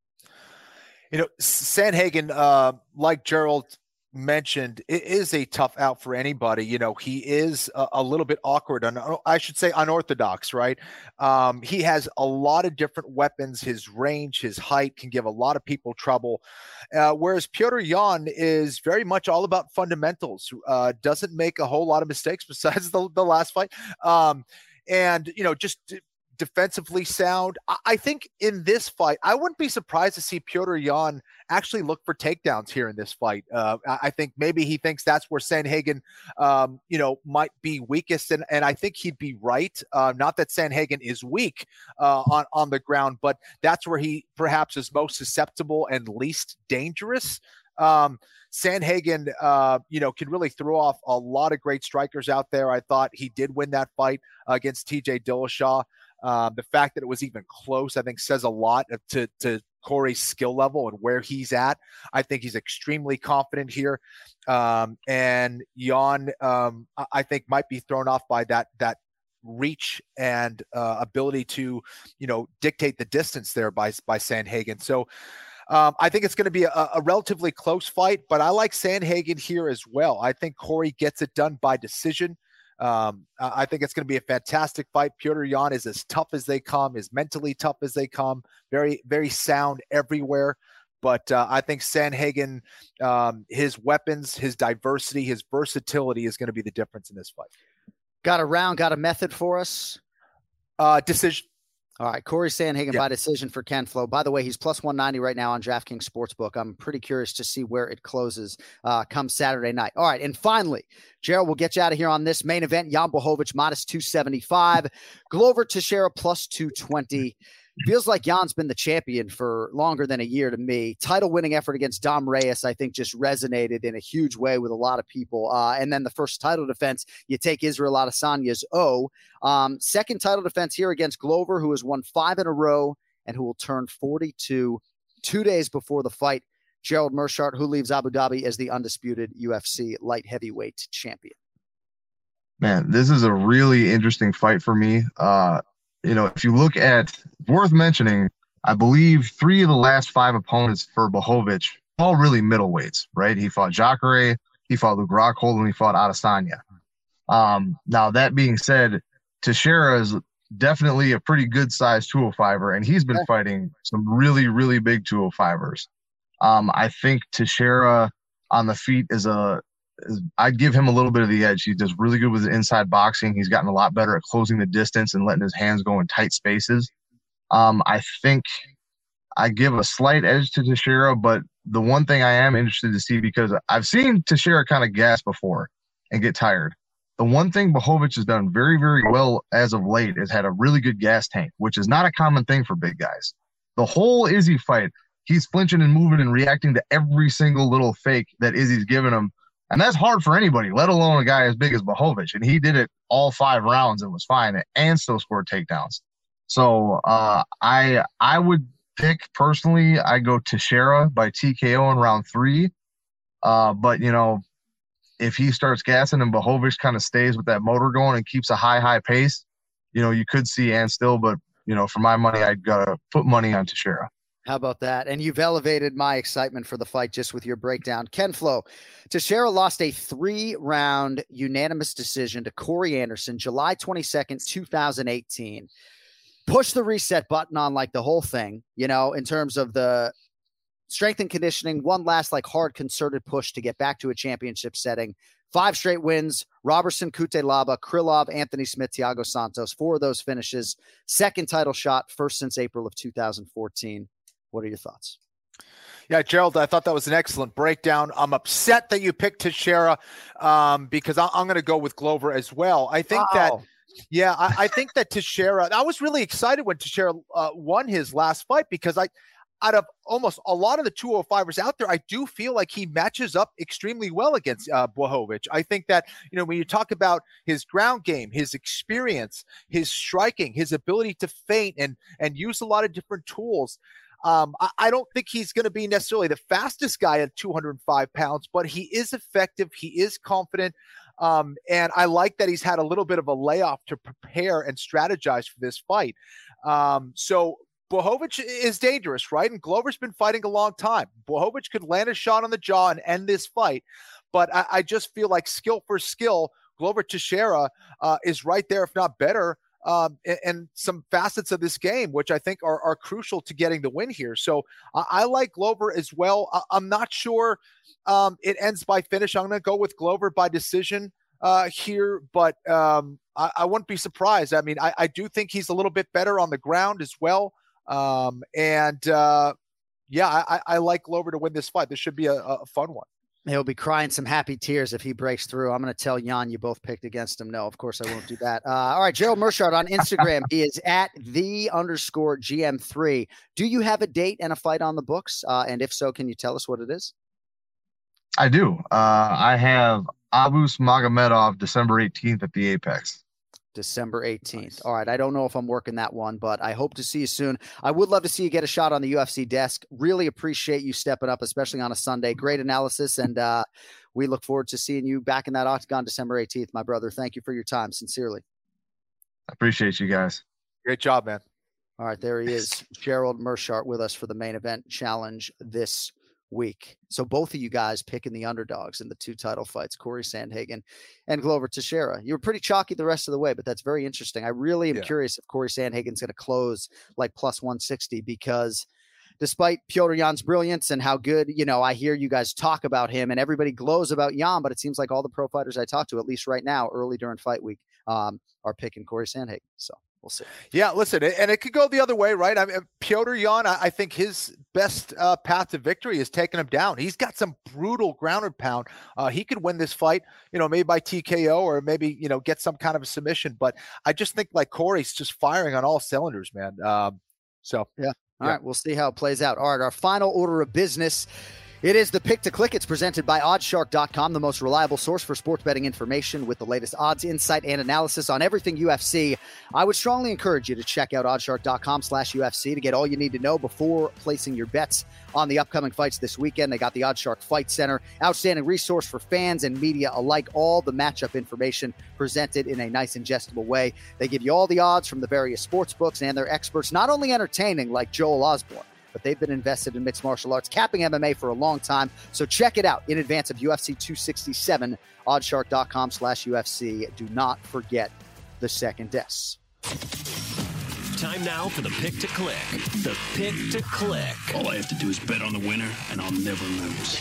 You know, Sandhagen, uh, like Gerald mentioned, it is a tough out for anybody. You know, he is a, a little bit awkward, and I should say unorthodox, right? Um, he has a lot of different weapons. His range, his height can give a lot of people trouble. Uh, whereas Petr Yan is very much all about fundamentals, uh, doesn't make a whole lot of mistakes besides the, the last fight. Um, and, you know, just defensively sound. I think in this fight, I wouldn't be surprised to see Petr Yan actually look for takedowns here in this fight. Uh, I think maybe he thinks that's where Sandhagen, um, you know, might be weakest, and and I think he'd be right. Uh, not that Sandhagen is weak uh, on on the ground, but that's where he perhaps is most susceptible and least dangerous. Um, Sandhagen, uh, you know, can really throw off a lot of great strikers out there. I thought he did win that fight uh, against T J Dillashaw. Um, the fact that it was even close, I think, says a lot to, to Corey's skill level and where he's at. I think he's extremely confident here. Um, and Yan, um, I think, might be thrown off by that, that reach and uh, ability to, you know, dictate the distance there by, by Sandhagen. So um, I think it's going to be a, a relatively close fight, but I like Sandhagen here as well. I think Corey gets it done by decision. Um, I think it's going to be a fantastic fight. Petr Yan is as tough as they come, is mentally tough as they come, very, very sound everywhere. But uh, I think Sandhagen, um, his weapons, his diversity, his versatility is going to be the difference in this fight. Got a round, got a method for us? Uh, decision. All right, Corey Sandhagen yeah. by decision for Ken Flo. By the way, he's plus one ninety right now on DraftKings Sportsbook. I'm pretty curious to see where it closes uh, come Saturday night. All right, and finally, Gerald, we'll get you out of here on this main event. Jan Blachowicz minus two seventy-five. Glover Teixeira plus two twenty. Feels like Jan's been the champion for longer than a year to me. Title-winning effort against Dom Reyes, I think, just resonated in a huge way with a lot of people. Uh, and then the first title defense, you take Israel Adesanya's O. Um, second title defense here against Glover, who has won five in a row and who will turn forty-two two days before the fight. Gerald Meerschaert, who leaves Abu Dhabi as the undisputed U F C light heavyweight champion. Man, this is a really interesting fight for me. Uh, you know, if you look at, worth mentioning, I believe three of the last five opponents for Blachowicz, all really middleweights, right? He fought Jacare, he fought Luke Rockhold, and he fought Adesanya. Um, now, that being said, Teixeira is definitely a pretty good sized two oh five-er, and he's been fighting some really, really big two oh five-ers. Um, I think Teixeira on the feet is a is, I'd give him a little bit of the edge. He does really good with his inside boxing. He's gotten a lot better at closing the distance and letting his hands go in tight spaces. Um, I think I give a slight edge to Teixeira, but the one thing I am interested to see, because I've seen Teixeira kind of gas before and get tired. The one thing Blachowicz has done very, very well as of late is had a really good gas tank, which is not a common thing for big guys. The whole Izzy fight, he's flinching and moving and reacting to every single little fake that Izzy's giving him. And that's hard for anybody, let alone a guy as big as Blachowicz. And he did it all five rounds and was fine and still scored takedowns. So uh, I I would pick, personally, I go Teixeira by T K O in round three. Uh, but, you know, if he starts gassing and Blachowicz kind of stays with that motor going and keeps a high, high pace, you know, you could see Ann still. But, you know, for my money, I'd gotta put money on Teixeira. How about that? And you've elevated my excitement for the fight just with your breakdown. Ken Flo, Teixeira lost a three-round unanimous decision to Corey Anderson July twenty-second, two thousand eighteen. Push the reset button on like the whole thing, you know, in terms of the strength and conditioning, one last like hard concerted push to get back to a championship setting. Five straight wins, Robertson, Cutelaba, Krylov, Anthony Smith, Thiago Santos, four of those finishes. Second title shot, first since April of two thousand fourteen. What are your thoughts? Yeah, Gerald, I thought that was an excellent breakdown. I'm upset that you picked Teixeira um, because I- I'm going to go with Glover as well. I think wow. that, yeah, I, I think that Teixeira, I was really excited when Teixeira uh, won his last fight because I, out of almost a lot of the two oh fivers out there, I do feel like he matches up extremely well against uh, Blachowicz. I think that, you know, when you talk about his ground game, his experience, his striking, his ability to feint and, and use a lot of different tools, Um, I, I don't think he's going to be necessarily the fastest guy at two hundred five pounds, but he is effective. He is confident. Um, and I like that he's had a little bit of a layoff to prepare and strategize for this fight. Um, so Blachowicz is dangerous, right? And Glover's been fighting a long time. Blachowicz could land a shot on the jaw and end this fight. But I, I just feel like skill for skill, Glover Teixeira uh, is right there, if not better. Um, and, and some facets of this game, which I think are, are crucial to getting the win here. So I, I like Glover as well. I, I'm not sure um, it ends by finish. I'm going to go with Glover by decision uh, here, but um, I, I wouldn't be surprised. I mean, I, I do think he's a little bit better on the ground as well. Um, and uh, yeah, I, I like Glover to win this fight. This should be a, a fun one. He'll be crying some happy tears if he breaks through. I'm going to tell Jan you both picked against him. No, of course I won't do that. Uh, all right, Gerald Meerschaert on Instagram. He is at the underscore G M three. Do you have a date and a fight on the books? Uh, and if so, can you tell us what it is? I do. Uh, I have Abus Magomedov December eighteenth at the Apex. December eighteenth. Nice. All right. I don't know if I'm working that one, but I hope to see you soon. I would love to see you get a shot on the U F C desk. Really appreciate you stepping up, especially on a Sunday. Great analysis. And uh, we look forward to seeing you back in that octagon December eighteenth, my brother. Thank you for your time. Sincerely. I appreciate you guys. Great job, man. All right. There he is. Gerald Meerschaert with us for the main event challenge this week. So both of you guys picking the underdogs in the two title fights, Corey Sandhagen and Glover Teixeira. You were pretty chalky the rest of the way, but that's very interesting. I really am yeah. curious if Corey Sandhagen's going to close like plus one sixty, because despite Petr Yan's brilliance and how good, you know, I hear you guys talk about him and everybody glows about Yan, but it seems like all the pro fighters I talk to, at least right now, early during fight week, um, are picking Corey Sandhagen. So we'll see. Yeah, listen, and it could go the other way, right? I mean, Petr Yan, I think his best uh, path to victory is taking him down. He's got some brutal ground and pound. Uh, he could win this fight, you know, maybe by T K O or maybe, you know, get some kind of a submission. But I just think like Corey's just firing on all cylinders, man. Um, so, yeah. All yeah. right. We'll see how it plays out. All right. Our final order of business It is the Pick to Click. It's presented by odds shark dot com, the most reliable source for sports betting information with the latest odds, insight, and analysis on everything U F C. I would strongly encourage you to check out odds shark dot com slash U F C to get all you need to know before placing your bets on the upcoming fights this weekend. They got the OddsShark Fight Center, outstanding resource for fans and media alike, all the matchup information presented in a nice, ingestible way. They give you all the odds from the various sports books and their experts, not only entertaining like Joel Osborne, but they've been invested in mixed martial arts, capping M M A for a long time. So check it out in advance of U F C two sixty-seven, odds shark dot com slash U F C. Do not forget the second S. Time now for the Pick to Click. The Pick to Click. All I have to do is bet on the winner, and I'll never lose.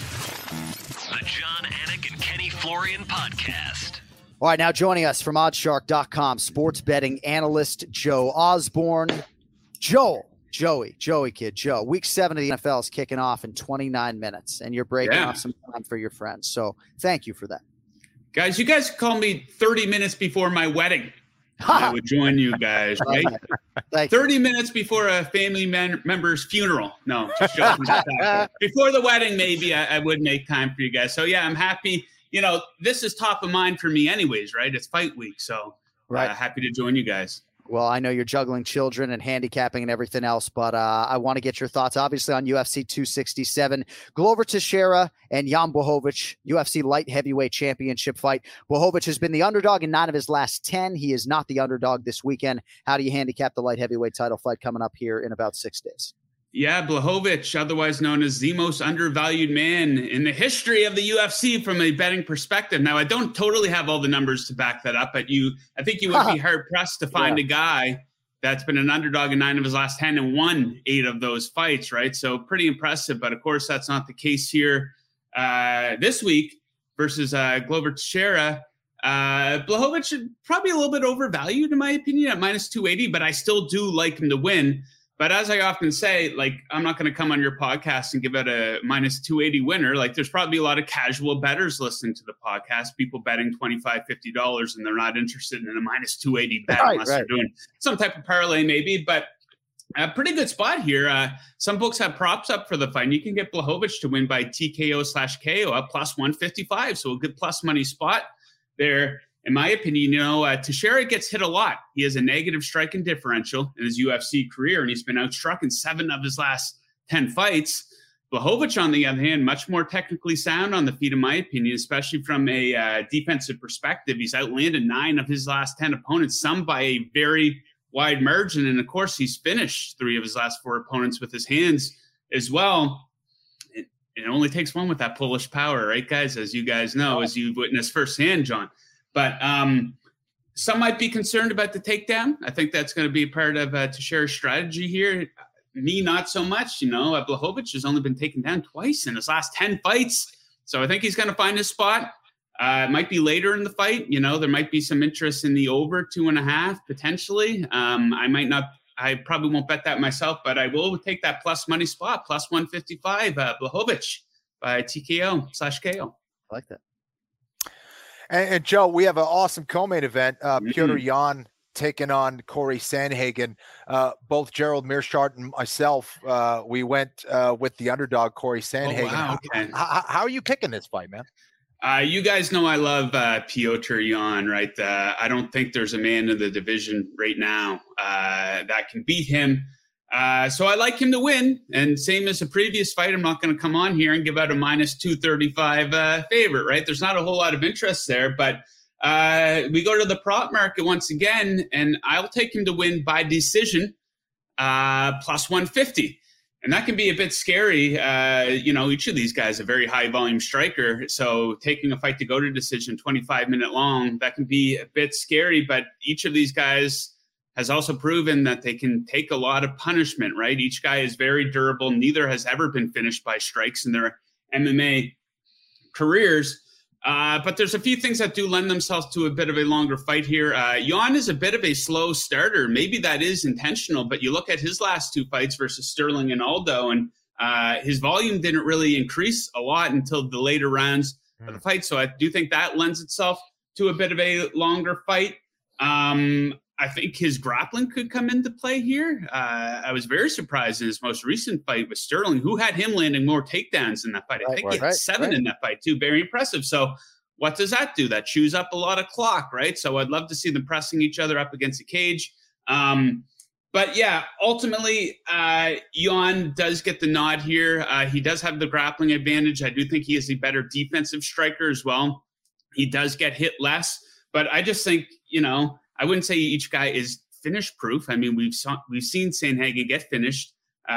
The John Anik and Kenny Florian podcast. All right, now joining us from odds shark dot com, sports betting analyst Joe Osborne. Joel. Joey, Joey kid, Joe. Week seven of the N F L is kicking off in twenty-nine minutes, and you're breaking yeah. off some time for your friends. So thank you for that. Guys, you guys call me thirty minutes before my wedding. I would join you guys, right? thirty minutes before a family man- member's funeral. No, just joking. Before the wedding, maybe I, I would make time for you guys. So, yeah, I'm happy. You know, this is top of mind for me anyways, right? It's fight week, so right. Uh, happy to join you guys. Well, I know you're juggling children and handicapping and everything else, but uh, I want to get your thoughts, obviously, on U F C two sixty-seven. Glover Teixeira and Jan Blachowicz, U F C light heavyweight championship fight. Blachowicz has been the underdog in nine of his last ten. He is not the underdog this weekend. How do you handicap the light heavyweight title fight coming up here in about six days? Yeah, Blachowicz, otherwise known as the most undervalued man in the history of the U F C from a betting perspective. Now, I don't totally have all the numbers to back that up, but you, I think you would be hard-pressed to find yeah. a guy that's been an underdog in nine of his last ten and won eight of those fights, right? So pretty impressive, but of course, that's not the case here uh, this week versus uh, Glover Teixeira. Uh, Blachowicz probably a little bit overvalued, in my opinion, at minus two eighty, but I still do like him to win. But as I often say, like, I'm not going to come on your podcast and give out a minus two eighty winner. Like, there's probably a lot of casual bettors listening to the podcast, people betting twenty-five dollars, fifty dollars, and they're not interested in a minus two eighty bet right, unless right. they're doing some type of parlay maybe. But a pretty good spot here. Uh, some books have props up for the fight. And you can get Blachowicz to win by T K O slash K O at plus one fifty-five. So a good plus money spot there. In my opinion, you know, uh, Teixeira gets hit a lot. He has a negative striking differential in his U F C career, and he's been outstruck in seven of his last ten fights. Blachowicz, on the other hand, much more technically sound on the feet, in my opinion, especially from a uh, defensive perspective. He's outlanded nine of his last ten opponents, some by a very wide margin. And, of course, he's finished three of his last four opponents with his hands as well. It, it only takes one with that Polish power, right, guys? As you guys know, as you've witnessed firsthand, John. But um, some might be concerned about the takedown. I think that's going to be a part of uh, Teixeira's strategy here. Me, not so much. You know, uh, Blachowicz has only been taken down twice in his last ten fights. So I think he's going to find his spot. Uh, it might be later in the fight. You know, there might be some interest in the over two and a half, potentially. Um, I might not. I probably won't bet that myself, but I will take that plus money spot, plus one fifty-five, uh, Blachowicz by T K O slash K O. I like that. And, and Joe, we have an awesome co-main event. Uh, Mm-hmm. Petr Yan taking on Corey Sandhagen. Uh, both Gerald Meerschaert and myself, uh, we went uh, with the underdog Corey Sandhagen. Oh, wow. Okay. how, how are you picking this fight, man? Uh, you guys know I love uh, Petr Yan, right? Uh, I don't think there's a man in the division right now uh, that can beat him. Uh, so I like him to win. And same as the previous fight, I'm not going to come on here and give out a minus two thirty-five uh, favorite, right? There's not a whole lot of interest there. But uh, we go to the prop market once again, and I'll take him to win by decision, uh, plus one fifty. And that can be a bit scary. Uh, you know, each of these guys is a very high volume striker. So taking a fight to go to decision, twenty-five minute long, that can be a bit scary. But each of these guys has also proven that they can take a lot of punishment, right? Each guy is very durable. Neither has ever been finished by strikes in their M M A careers. Uh, but there's a few things that do lend themselves to a bit of a longer fight here. Uh, Yan is a bit of a slow starter. Maybe that is intentional, but you look at his last two fights versus Sterling and Aldo, and uh, his volume didn't really increase a lot until the later rounds mm. of the fight. So I do think that lends itself to a bit of a longer fight. Um, I think his grappling could come into play here. Uh, I was very surprised in his most recent fight with Sterling, who had him landing more takedowns in that fight. I Right, think he had right, seven right. in that fight too. Very impressive. So what does that do? That chews up a lot of clock, right? So I'd love to see them pressing each other up against the cage. Um, but yeah, ultimately, uh, Jan does get the nod here. Uh, he does have the grappling advantage. I do think he is a better defensive striker as well. He does get hit less, but I just think, you know, I wouldn't say each guy is finish proof. I mean, we've saw, we've seen Sandhagen get finished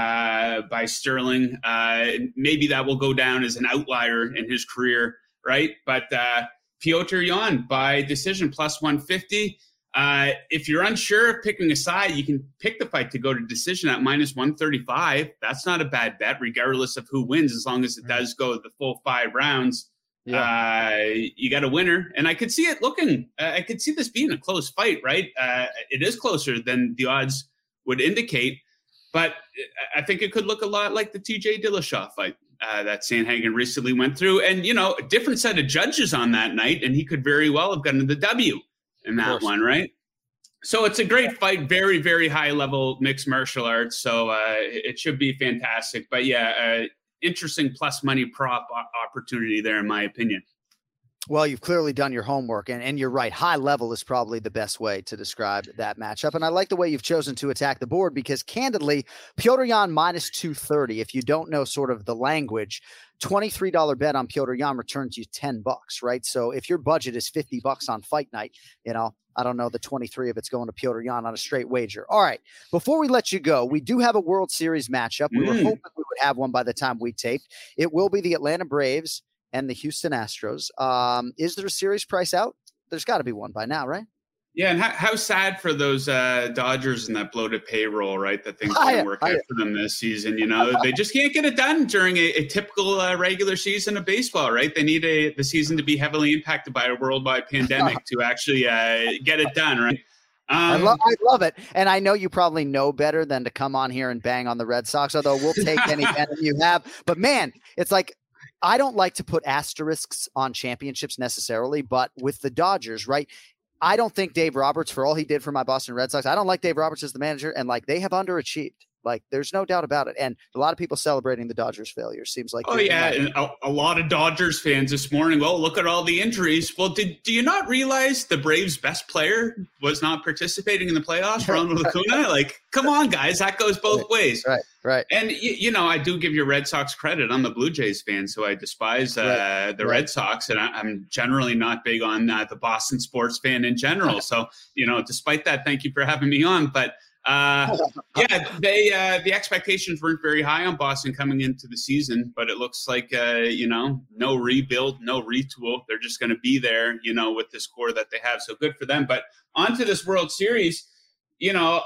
uh, by Sterling. Uh, maybe that will go down as an outlier in his career, right? But uh, Petr Yan by decision plus one fifty. Uh, if you're unsure of picking a side, you can pick the fight to go to decision at minus one thirty-five. That's not a bad bet, regardless of who wins, as long as it does go the full five rounds. Yeah. Uh, you got a winner, and I could see it looking. Uh, I could see this being a close fight, right? Uh, it is closer than the odds would indicate, but I think it could look a lot like the T J Dillashaw fight uh, that Sandhagen recently went through, and you know, a different set of judges on that night, and he could very well have gotten the W in that one, right? So it's a great fight, very, very high level mixed martial arts. So uh, it should be fantastic. But yeah. Uh, interesting plus money prop opportunity there, in my opinion. Well, you've clearly done your homework, and, and you're right. High level is probably the best way to describe that matchup. And I like the way you've chosen to attack the board because, candidly, Petr Yan minus two thirty, if you don't know sort of the language, twenty-three dollars bet on Petr Yan returns you ten bucks, right? So if your budget is fifty bucks on fight night, you know, I don't know the twenty-three if it's going to Petr Yan on a straight wager. All right. Before we let you go, we do have a World Series matchup. We mm. were hoping we would have one by the time we taped. It will be the Atlanta Braves and the Houston Astros. Um, is there a series price out? There's got to be one by now, right? Yeah, and how, how sad for those uh, Dodgers and that bloated payroll, right? That things Oh, didn't yeah. work Oh, out yeah. for them this season. You know, they just can't get it done during a, a typical uh, regular season of baseball, right? They need a the season to be heavily impacted by a worldwide pandemic to actually uh, get it done, right? I, Um, lo- I love it. And I know you probably know better than to come on here and bang on the Red Sox, although we'll take any bet you have. But man, it's like, I don't like to put asterisks on championships necessarily, but with the Dodgers, right? I don't think Dave Roberts, for all he did for my Boston Red Sox, I don't like Dave Roberts as the manager, and like they have underachieved. Like there's no doubt about it. And a lot of people celebrating the Dodgers' failure. Seems like Oh you're yeah, right. and a, a lot of Dodgers fans this morning. Well, look at all the injuries. Well, did do you not realize the Braves' best player was not participating in the playoffs, Ronald Acuna? Like, come on, guys, that goes both ways. Right, right. And you, you know, I do give your Red Sox credit. I'm a Blue Jays fan, so I despise uh, Right, the right. Red Sox, and I, I'm generally not big on uh, the Boston sports fan in general. So, you know, despite that, thank you for having me on. But uh, yeah, they uh, the expectations weren't very high on Boston coming into the season, but it looks like uh, you know, no rebuild, no retool. They're just going to be there, you know, with this core that they have. So good for them. But on to this World Series, you know.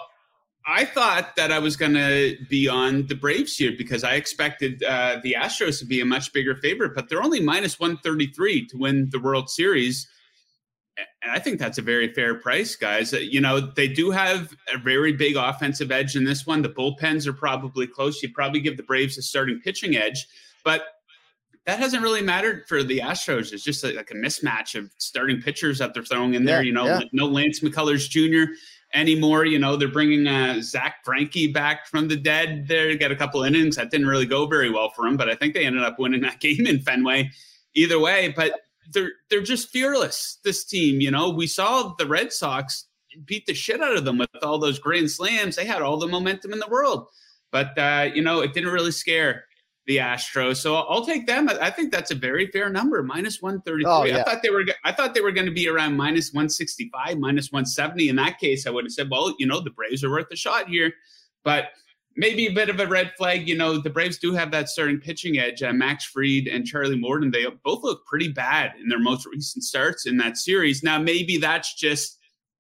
I thought that I was going to be on the Braves here because I expected uh, the Astros to be a much bigger favorite, but they're only minus one thirty-three to win the World Series. And I think that's a very fair price, guys. Uh, You know, they do have a very big offensive edge in this one. The bullpens are probably close. You'd probably give the Braves a starting pitching edge, but that hasn't really mattered for the Astros. It's just like a mismatch of starting pitchers that they're throwing in there. Yeah, You know, yeah. no Lance McCullers Junior anymore. You know, they're bringing uh, Zach Greinke back from the dead there to get a couple innings. That didn't really go very well for him, but I think they ended up winning that game in Fenway either way. But they're they're just fearless, this team. You know, we saw the Red Sox beat the shit out of them with all those grand slams. They had all the momentum in the world. But, uh, you know, it didn't really scare the Astros. So I'll take them. I think that's a very fair number, minus one thirty-three. Oh, yeah. I thought they were I thought they were going to be around minus one sixty-five, minus one seventy. In that case, I would have said, well, you know, the Braves are worth a shot here. But maybe a bit of a red flag. You know, the Braves do have that starting pitching edge. Uh, Max Fried and Charlie Morton, they both look pretty bad in their most recent starts in that series. Now, maybe that's just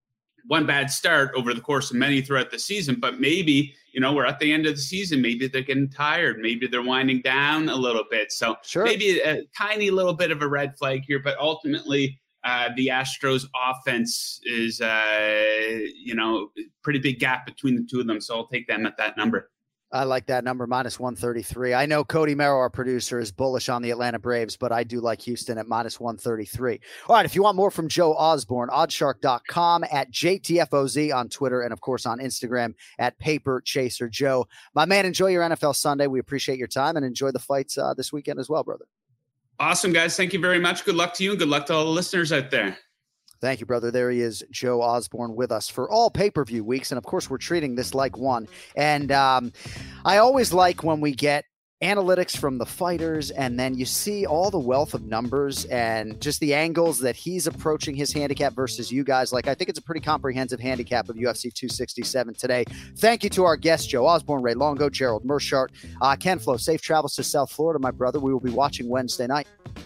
one bad start over the course of many throughout the season, but maybe, you know, we're at the end of the season. Maybe they're getting tired. Maybe they're winding down a little bit. So Sure. maybe a, a tiny little bit of a red flag here, but ultimately uh, the Astros offense is, uh, you know, pretty big gap between the two of them. So I'll take them at that number. I like that number, minus one thirty-three. I know Cody Merrow, our producer, is bullish on the Atlanta Braves, but I do like Houston at minus one thirty-three. All right, if you want more from Joe Osborne, oddshark dot com, at J T F O Z on Twitter, and, of course, on Instagram at Paper Chaser Joe. My man, enjoy your N F L Sunday. We appreciate your time, and enjoy the fights uh, this weekend as well, brother. Awesome, guys. Thank you very much. Good luck to you, and good luck to all the listeners out there. Thank you, brother. There he is, Joe Osborne, with us for all pay-per-view weeks. And, of course, we're treating this like one. And um, I always like when we get analytics from the fighters, and then you see all the wealth of numbers and just the angles that he's approaching his handicap versus you guys. Like, I think it's a pretty comprehensive handicap of U F C two sixty-seven today. Thank you to our guests, Joe Osborne, Ray Longo, Gerald Mershart, uh, Ken Flo. Safe travels to South Florida, my brother. We will be watching Wednesday night.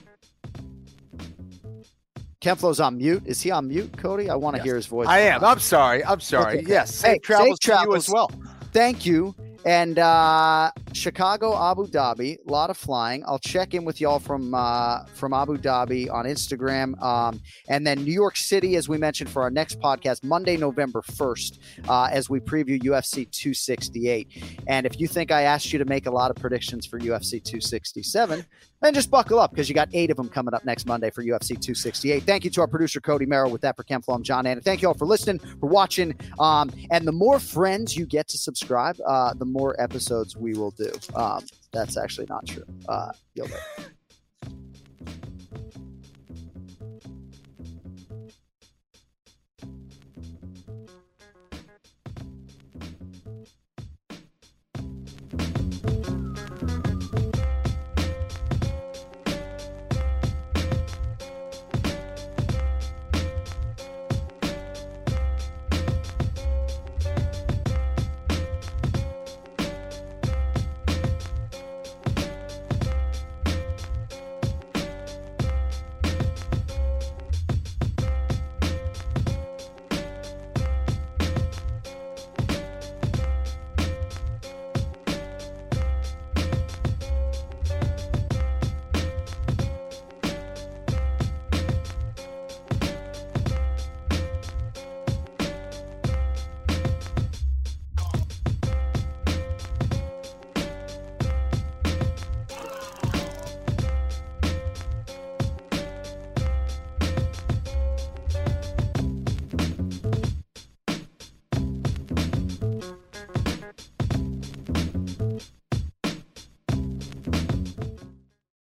Ken Flo's on mute. Is he on mute, Cody? I want to yes. hear his voice. I am. I'm sorry. I'm sorry. Okay. Yes. Safe hey, travels safe to travels. You as well. Thank you. And uh, Chicago, Abu Dhabi, a lot of flying. I'll check in with y'all from uh, from Abu Dhabi on Instagram. Um, and then New York City, as we mentioned, for our next podcast, Monday, November first, uh, as we preview U F C two sixty-eight. And if you think I asked you to make a lot of predictions for U F C two sixty-seven, then just buckle up, because you got eight of them coming up next Monday for U F C two sixty-eight. Thank you to our producer, Cody Merrow. With that, for Ken Flo, I'm John Anna. Thank you all for listening, for watching. Um, and the more friends you get to subscribe, uh, the more episodes we will do. Um, that's actually not true. Uh, you'll